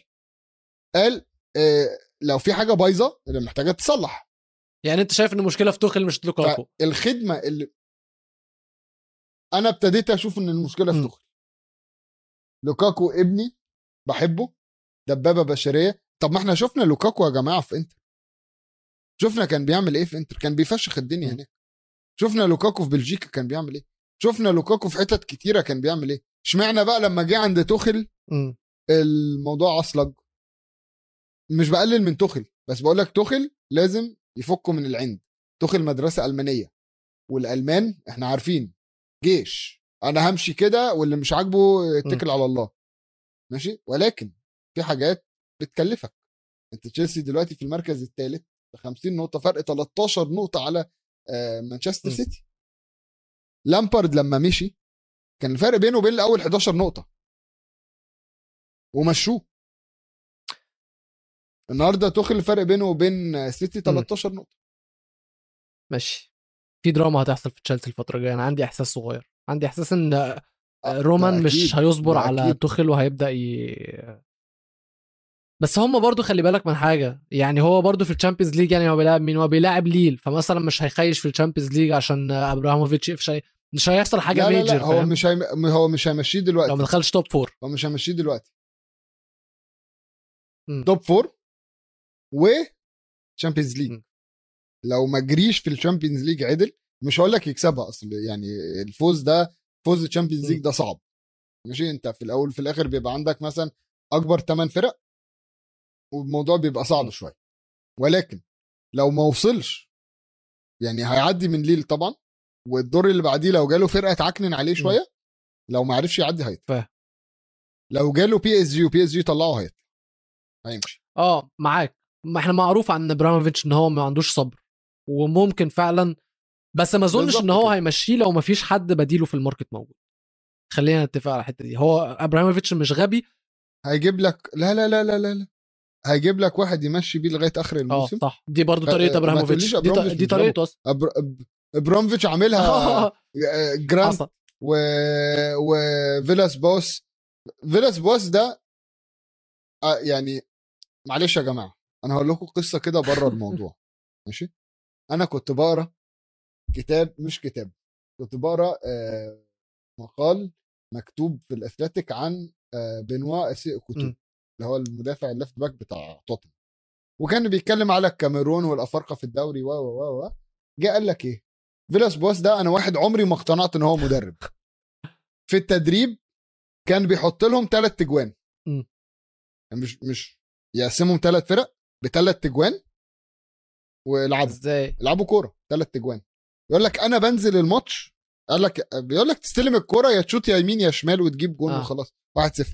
A: لو في حاجه بايظه اللي محتاجه تصلح.
C: يعني انت شايف ان المشكله في توخل مش لوكاكو؟
A: الخدمه اللي انا ابتديت اشوف ان المشكله في توخل. لوكاكو ابني بحبه، دبابه بشريه. طب ما احنا شفنا لوكاكو يا جماعه في انتر، شفنا كان بيعمل ايه في انتر، كان بيفشخ الدنيا هناك. شفنا لوكاكو في بلجيكا كان بيعمل ايه، شفنا لوكاكو في حتت كتيره كان بيعمل ايه. اشمعنى بقى لما جه عند توخل الموضوع عصلج؟ مش بقلل من توخل، بس بقول لك توخل لازم يفكوا من العند. توخل مدرسه المانيه، والالمان احنا عارفين جيش، انا همشي كده واللي مش عاجبه يتكل على الله، ماشي. ولكن في حاجات بتكلفك. انت تشيلسي دلوقتي في المركز الثالث ب 50 نقطه، فرق 13 نقطه على مانشستر سيتي. لامبارد لما مشي كان الفرق بينه وبين الاول 11 نقطه ومشوه. النهارده توخل الفرق بينه وبين سيتي 13 نقطه.
C: ماشي، في دراما هتحصل في تشيلسي الفتره الجايه. انا عندي احساس صغير، عندي احساس ان رومان مش هيصبر على توخل وهيبدا بس هم برضو خلي بالك من حاجه، يعني هو برضو في الشامبيونز ليج، يعني هو بيلعب مين؟ هو بيلاعب ليل، فمثلا مش هيخيش في الشامبيونز ليج عشان ابراهيموفيتش مش هيحصل حاجه ميجر.
A: لا هو مش هيمشيه دلوقتي،
C: لو ما دخلش توب 4
A: هو مش هيمشيه دلوقتي. توب 4 و تشامبيونز ليج، لو ما جريش في الشامبيونز ليج عدل، مش هقول لك يكسبها اصل، يعني الفوز ده فوز الشامبيونز ليج ده صعب، ماشي. انت في الاول في الاخر بيبقى عندك مثلا اكبر 8 فرق والموضوع بيبقى صعب شويه. ولكن لو ما وصلش يعني هيعدي من ليل طبعا، والدور اللي بعديه لو جاله فرقه تعكنن عليه شويه، لو ما عرفش يعدي هيطلع. لو جاله بي اس جي وبي اس جي طلعه هيطلع، هيمشي.
C: معاك. ما احنا معروف عن ابراموفيتش ان هو ما عندوش صبر، وممكن فعلا، بس ما اظنش ان هو هيمشيه لو ما فيش حد بديله في الماركت موجود. خلينا نتفق على الحته دي. هو ابراموفيتش مش غبي،
A: هيجيب لك لا لا لا لا لا هيجيب لك واحد يمشي بيه لغايه اخر الموسم.
C: صح، دي برضو طريقه ابراموفيتش، دي طريقته اصلا.
A: ابراموفيتش عاملها جراند وفيلاس بوس. فيلاس بوس ده يعني معلش يا جماعه، انا هقول لكم قصه كده بره الموضوع. ماشي، انا كنت بقرا كنت بقرا مقال مكتوب في الاثليتيك عن بنوا اسي كوتو، اللي هو المدافع الليفت باك بتاع توتنهام، وكان بيتكلم على الكاميرون والافارقه في الدوري و جه قال لك ايه، فيلاس بوس ده انا واحد عمري ما اقتنعت ان هو مدرب. في التدريب كان بيحط لهم 3 تجوان، مش يقسمهم 3 فرق ب3 تجوان ويلعبوا
C: ازاي،
A: يلعبوا كوره 3 تجوان. يقول لك انا بنزل الماتش، قال لك بيقول لك تستلم الكوره يا تشوت يا يمين يا شمال وتجيب جون وخلاص. 1-0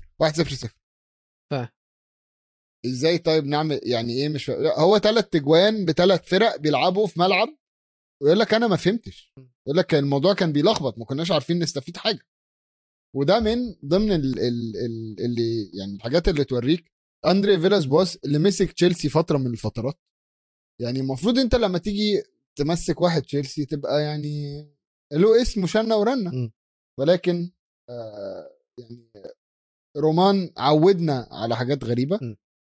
A: 1-0. ازاي طيب نعمل يعني ايه؟ مش هو 3 تجوان ب3 فرق بيلعبوا في ملعب، ويقول لك انا ما فهمتش. يقول لك الموضوع كان بيلخبط، ما كناش عارفين نستفيد حاجه. وده من ضمن اللي يعني الحاجات اللي توريك اندري فيلاس بوس اللي مسك تشيلسي فتره من الفترات. يعني المفروض انت لما تيجي تمسك واحد تشيلسي تبقى يعني له اسم وشنه ورنه، ولكن يعني رومان عودنا على حاجات غريبه.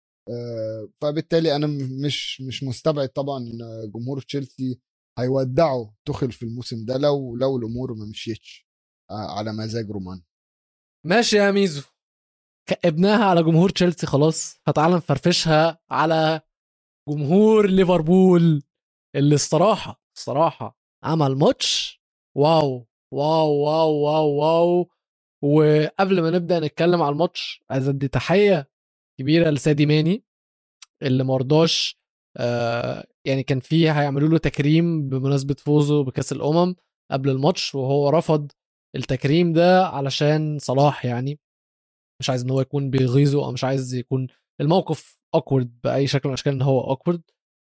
A: فبالتالي انا مش مستبعد طبعا ان جمهور تشيلسي هيودعوا تخل في الموسم ده لو الامور ما مشيتش على مزاج رومان.
C: ماشي يا ميزو، كأبناها على جمهور تشيلسي خلاص، فتعالى نفرفشها على جمهور ليفربول اللي الصراحة عمل ماتش واو واو واو واو واو. وقبل ما نبدأ نتكلم على الماتش، عايز ادي تحية كبيرة لسادي ماني اللي مرضاش يعني كان فيه هيعملوا له تكريم بمناسبة فوزه بكأس الأمم قبل الماتش، وهو رفض التكريم ده علشان صلاح، يعني مش عايز ان هو يكون بيغيظه او مش عايز يكون الموقف اوكورد باي شكل من الاشكال ان هو اوكورد.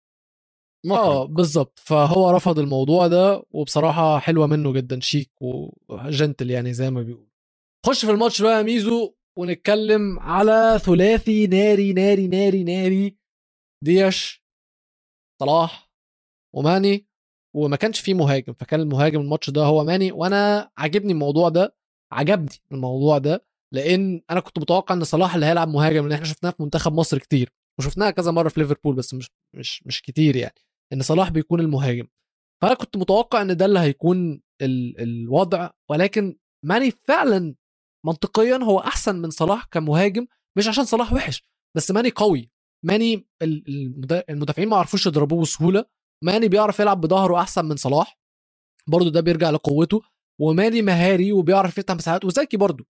C: بالظبط، فهو رفض الموضوع ده، وبصراحه حلوه منه جدا، شيك وجنتل يعني زي ما بيقول. خش في الماتش بقى يا ميزو ونتكلم على ثلاثي ناري ناري ناري ناري، دياش صلاح وماني، وما كانش فيه مهاجم، فكان المهاجم الماتش ده هو ماني. وانا عجبني الموضوع ده لان انا كنت متوقع ان صلاح اللي هيلعب مهاجم، لان احنا شفناه في منتخب مصر كتير وشفناها كذا مره في ليفربول، بس مش كتير يعني ان صلاح بيكون المهاجم. فانا كنت متوقع ان ده اللي هيكون الوضع، ولكن ماني فعلا منطقيا هو احسن من صلاح كمهاجم، مش عشان صلاح وحش، بس ماني قوي. ماني المدافعين ما عرفوش يضربوه بسهوله، ماني بيعرف يلعب بظهره احسن من صلاح برضو، ده بيرجع لقوته. وماني مهاري وبيعرف يفتح مساحات وذكي برضو.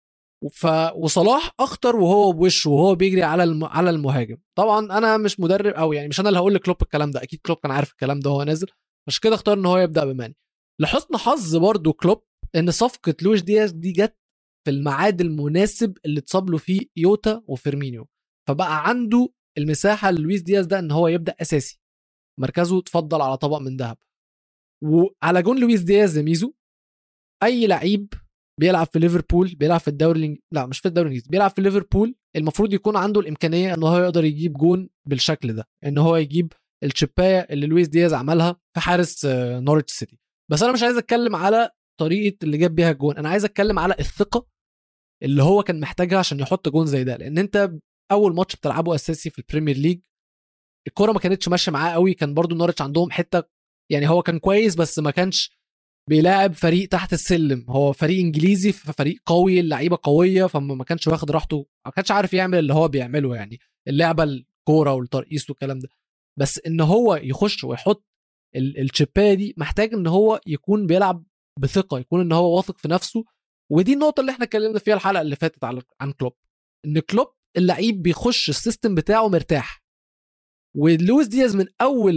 C: وصلاح اخطر وهو بوشه وهو بيجري على المهاجم. طبعا انا مش مدرب، او يعني مش انا اللي هقول لكلوب الكلام ده، اكيد كلوب كان عارف الكلام ده وهو نازل، مش كده اختار ان هو يبدا بماني. لحسن حظ برضو كلوب ان صفقه لويس دياز دي جت في الميعاد المناسب اللي اتصاب له فيه يوتا وفيرمينيو، فبقى عنده المساحه للويس دياز ده ان هو يبدا اساسي، مركزه تفضل على طبق من ذهب. وعلى جون لويس دياز يا ميزو، اي لعيب بيلعب في ليفربول، بيلعب في الدوري لا مش في الدوري الانجليزي، بيلعب في ليفربول، المفروض يكون عنده الامكانيه ان هو يقدر يجيب جون بالشكل ده، ان هو يجيب الشبايه اللي لويس دياز عملها في حارس نوريتش سيتي. بس انا مش عايز اتكلم على طريقه اللي جاب بيها الجون، انا عايز اتكلم على الثقه اللي هو كان محتاجها عشان يحط جون زي ده. لان انت اول ماتش بتلعبه اساسي في البريمير ليج، الكوره ما كانتش ماشيه معاه قوي، كان برضو نوريتش عندهم حته يعني هو كان كويس بس ما كانش بيلاعب فريق تحت السلم، هو فريق انجليزي ففريق قوي، اللعيبه قويه، فما كانش واخد راحته، ما كانش عارف يعمل اللي هو بيعمله، يعني اللعبه الكوره والترقيص والكلام ده. بس ان هو يخش ويحط الشبايه دي، محتاج ان هو يكون بيلعب بثقه، يكون ان هو واثق في نفسه. ودي النقطه اللي احنا اتكلمنا فيها الحلقه اللي فاتت عن كلوب، ان كلوب اللعيب بيخش السيستم بتاعه مرتاح. ولويس دياز من اول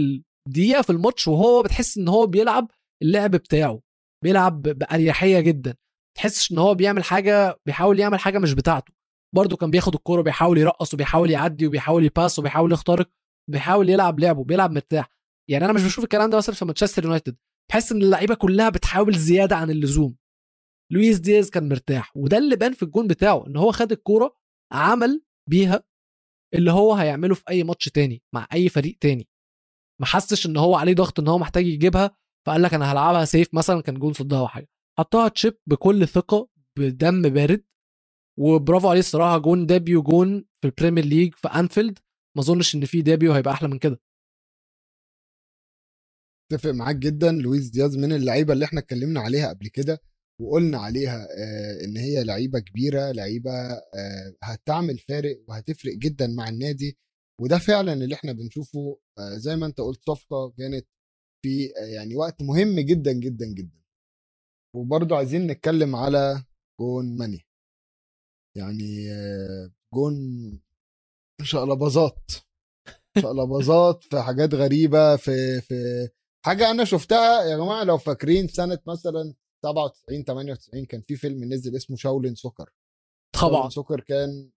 C: دقيقه في الماتش وهو بتحس ان هو بيلعب اللعب بتاعه، بيلعب بأريحية جدا، تحسش ان هو بيعمل حاجه، بيحاول يعمل حاجه مش بتاعته. برضه كان بياخد الكوره بيحاول يرقص وبيحاول يعدي وبيحاول يباس وبيحاول يخترق، بيحاول يلعب لعبه، بيلعب مرتاح. يعني انا مش بشوف الكلام ده مثلا في مانشستر يونايتد، بحس ان اللعيبه كلها بتحاول زياده عن اللزوم. لويس دياز كان مرتاح، وده اللي بان في الجون بتاعه، ان هو خد الكوره عمل بيها اللي هو هيعمله في اي ماتش تاني مع اي فريق تاني. ما حسش ان هو عليه ضغط ان هو محتاج يجيبها، فقال لك انا هلعبها سيف مثلا، كان جون صدها او حاجه، حطها تشيب بكل ثقه بدم بارد. وبرافو عليه الصراحه، جون ديبيو، جون في البريمير ليج في انفيلد، ما اظنش ان في ديبيو هيبقى احلى من كده.
A: اتفق معاك جدا. لويس دياز من اللعيبه اللي احنا اتكلمنا عليها قبل كده وقلنا عليها ان هي لعيبه كبيره، لعيبه هتعمل فارق وهتفرق جدا مع النادي. وده فعلا اللي احنا بنشوفه. زي ما انت قلت، صفقه كانت في يعني وقت مهم جدا جدا جدا. وبرضه عايزين نتكلم على جون ماني. يعني جون شقلباظات شقلباظات في حاجات غريبه، في حاجه انا شفتها يا جماعه. لو فاكرين سنه مثلا 97 98 كان في فيلم نزل اسمه شاولين سوكر. شاولين
C: طبعا
A: سوكر كان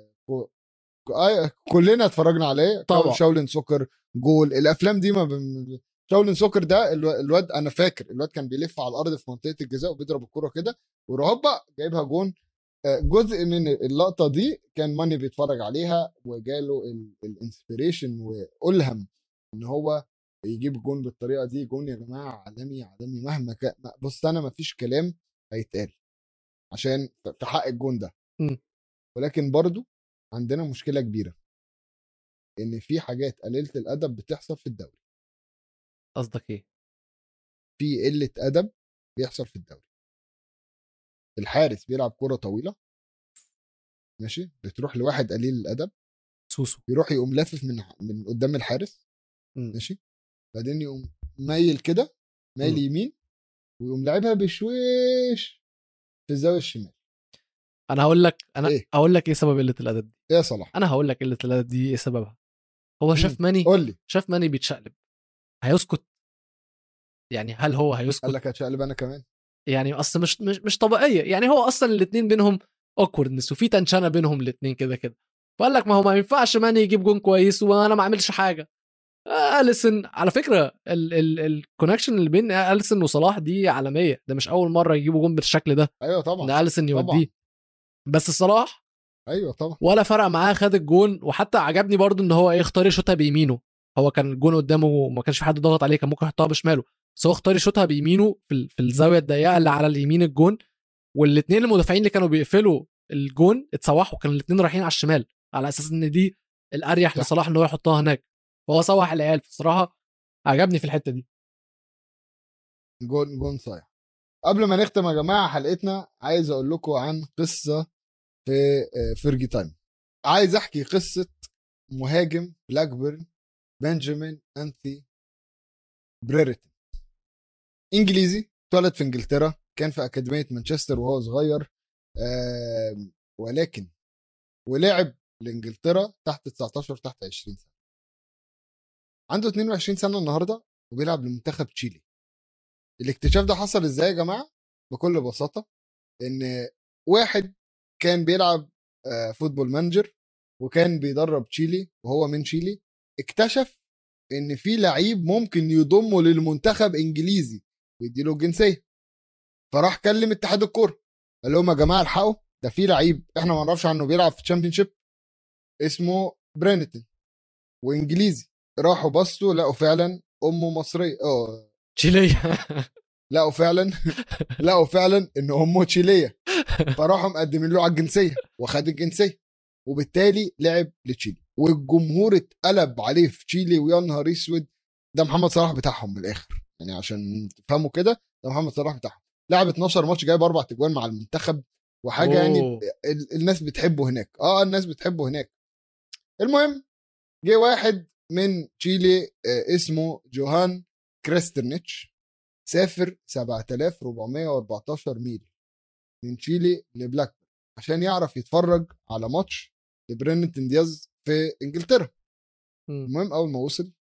A: كلنا اتفرجنا عليه.
C: طبعا.
A: شاولين سوكر، جول، الافلام دي ما شاولين سوكر ده الواد، انا فاكر الواد كان بيلف على الارض في منطقه الجزاء وبيضرب الكره كده ورهبه جايبها جون. جزء من اللقطه دي كان ماني بيتفرج عليها وجاله الانسبيريشن والهم ان هو يجيب جون بالطريقه دي. جون يا جماعه عالمي عالمي مهما كان. بص انا ما فيش كلام هيتقال عشان في حق الجون ده. ولكن برضو عندنا مشكله كبيره ان في حاجات قليله الادب بتحصل في الدوري.
C: قصدك ايه؟
A: في قله ادب بيحصل في الدوري. الحارس بيلعب كره طويله ماشي، بتروح لواحد قليل الادب
C: سوسو
A: يروح يقوم لافف من قدام الحارس ماشي، بعدين يقوم مايل كده، مايل يمين، ويقوم لعبها بشويش في الزاويه الشمال.
C: انا هقول لك،
A: إيه؟
C: اقول لك ايه سبب قله الادب دي.
A: ايه يا صلاح؟
C: انا هقول لك قله الادب دي ايه سببها. هو شاف ماني،
A: قول لي.
C: شاف ماني بيتشقلب، هيسكت؟ يعني هل هو
A: قال
C: هيسكت؟
A: لك هتشقلب انا كمان؟
C: يعني اصلا مش طبيعيه. يعني هو اصلا الاثنين بينهم اوكوردنس وفي تنشنه بينهم الاثنين كده كده. فقال لك ما هو ما ينفعش ماني يجيب جون كويس وانا ما اعملش حاجه. اليسون على فكره الكونكشن اللي بين اليسون وصلاح دي عالميه، ده مش اول مره يجيبوا جون بالشكل ده.
A: ايوه طبعا.
C: ان اليسون يوديه.
A: طبعا.
C: بس صلاح
A: ايوه طبعا.
C: ولا فرق معاه، خد الجون. وحتى عجبني برضو ان هو اختار يشوطها بيمينه. هو كان الجون قدامه وما كانش في حد ضغط عليه، كان ممكن يحطها بشماله، بس هو اختار يشوطها بيمينه في الزاويه الضيقه اللي على اليمين الجون. والاثنين المدافعين اللي كانوا بيقفلوا الجون اتسوحوا، كانوا الاثنين رايحين على الشمال على اساس ان دي الاريح لصلاح ان هو يحطها هناك، فهو سوح العيال. بصراحه عجبني في الحته دي.
A: جون صايع. قبل ما نختم يا جماعه حلقتنا، عايز اقول لكم عن قصه في فيرجي تايم. عايز احكي قصه مهاجم بلاكبيرن بنجامين انثي بريريتون. انجليزي، اتولد في انجلترا، كان في اكاديميه مانشستر وهو صغير، ولكن ولعب لانجلترا تحت 19 تحت 20 سنه. عنده 22 سنه النهارده وبيلعب لمنتخب تشيلي. الاكتشاف ده حصل ازاي يا جماعه؟ بكل بساطه ان واحد كان بيلعب فوتبول مانجر وكان بيدرب تشيلي وهو من تشيلي، اكتشف ان في لعيب ممكن يضمه للمنتخب انجليزي ويديله الجنسيه. فراح كلم اتحاد الكوره قال لهم يا جماعه الحقوا، ده في لعيب احنا ما نعرفش عنه بيلعب في تشامبيونشيب اسمه برينتون وانجليزي. راحوا بصوا لقوا فعلا امه مصريه
C: تشيليه
A: لقوا فعلا ان امه تشيليه. فراحوا مقدمين له على الجنسيه وخد الجنسيه، وبالتالي لعب لتشيلي. والجمهور اتقلب عليه في تشيلي ويا نهار اسود. ده محمد صلاح بتاعهم من الاخر، يعني عشان تفهموا كده، ده محمد صلاح بتاعهم. لعب 12 ماتش، جايب 4 تجوان مع المنتخب وحاجه يعني الناس بتحبه هناك. الناس بتحبه هناك. المهم جه واحد من تشيلي اسمه جوهان كريسترنيتش، سافر 7414 ميل من تشيلي لبلاك عشان يعرف يتفرج على ماتش لبرينتون دياز في انجلترا. المهم اول ما وصل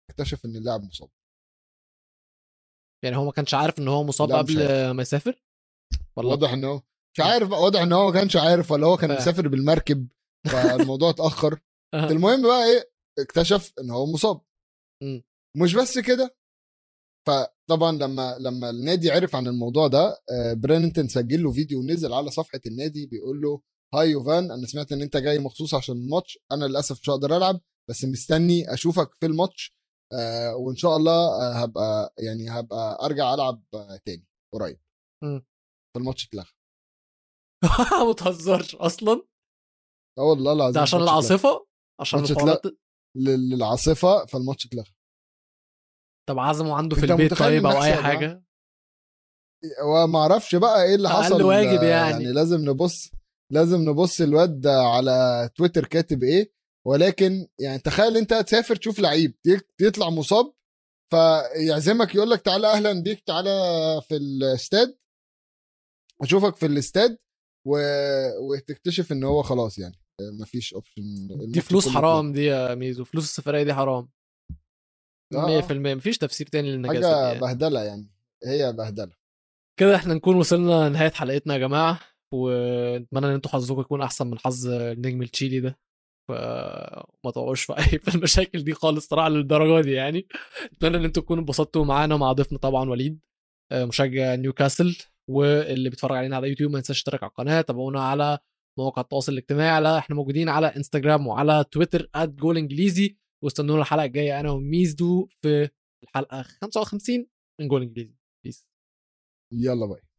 A: اكتشف ان اللاعب مصاب.
C: يعني هو ما كانش عارف ان هو مصاب
A: لا، مش
C: قبل
A: عارف.
C: ما يسافر ولا
A: واضح ان هو مش عارف، واضح ان هو ما كانش عارف، ولا هو كان مسافر بالمركب فالموضوع اتاخر. المهم بقى ايه، اكتشف ان هو مصاب. مش بس كده، فطبعا لما النادي عرف عن الموضوع ده، برينتون سجل له فيديو ونزل على صفحه النادي بيقول له هاي يوفان، انا سمعت ان انت جاي مخصوص عشان الماتش، انا للاسف مش هقدر العب بس مستني اشوفك في الماتش، وان شاء الله هبقى ارجع العب تاني قريب. فالماتش اتلغى.
C: ما تهزرش اصلا.
A: والله العظيم
C: ده عشان العاصفه، عشان الحوارات
A: للعاصفه، فالماتش اتلغى.
C: طب عزمه عنده في البيت طيب او اي حاجه؟
A: وما اعرفش بقى ايه اللي حصل.
C: واجب
A: يعني لازم نبص الواد على تويتر كاتب ايه. ولكن يعني تخيل انت تسافر تشوف لعيب يطلع مصاب، فيعزمك يقول لك تعالى اهلا بيك، تعالى في الاستاد، اشوفك في الاستاد وتكتشف ان هو خلاص يعني مفيش اوبشن.
C: دي فلوس حرام دي يا ميزو، فلوس السفريه دي حرام 100%. مفيش تفسير تاني للنجاسه
A: حاجه
C: دي يعني.
A: بهدله يعني، هي بهدله كده.
C: احنا نكون وصلنا نهايه حلقتنا يا جماعه، ونتمنى ان انتوا حظكم يكون احسن من حظ النجم التشيلي ده، فما تقعوش في اي في المشاكل دي خالص صراحه للدرجه دي يعني. اتمنى ان انتوا تكونوا انبسطتوا معانا ومع ضيفنا طبعا وليد، مشجع نيوكاسل، واللي بيتفرج علينا على يوتيوب ما ينساش يشترك على القناه، تابعونا على مواقع التواصل الاجتماعي، احنا موجودين على انستجرام وعلى تويتر @جولانجليزي، واستنونا الحلقه الجايه انا وميزدو في الحلقه 55 من جول انجليزي. بيس.
A: يلا باي.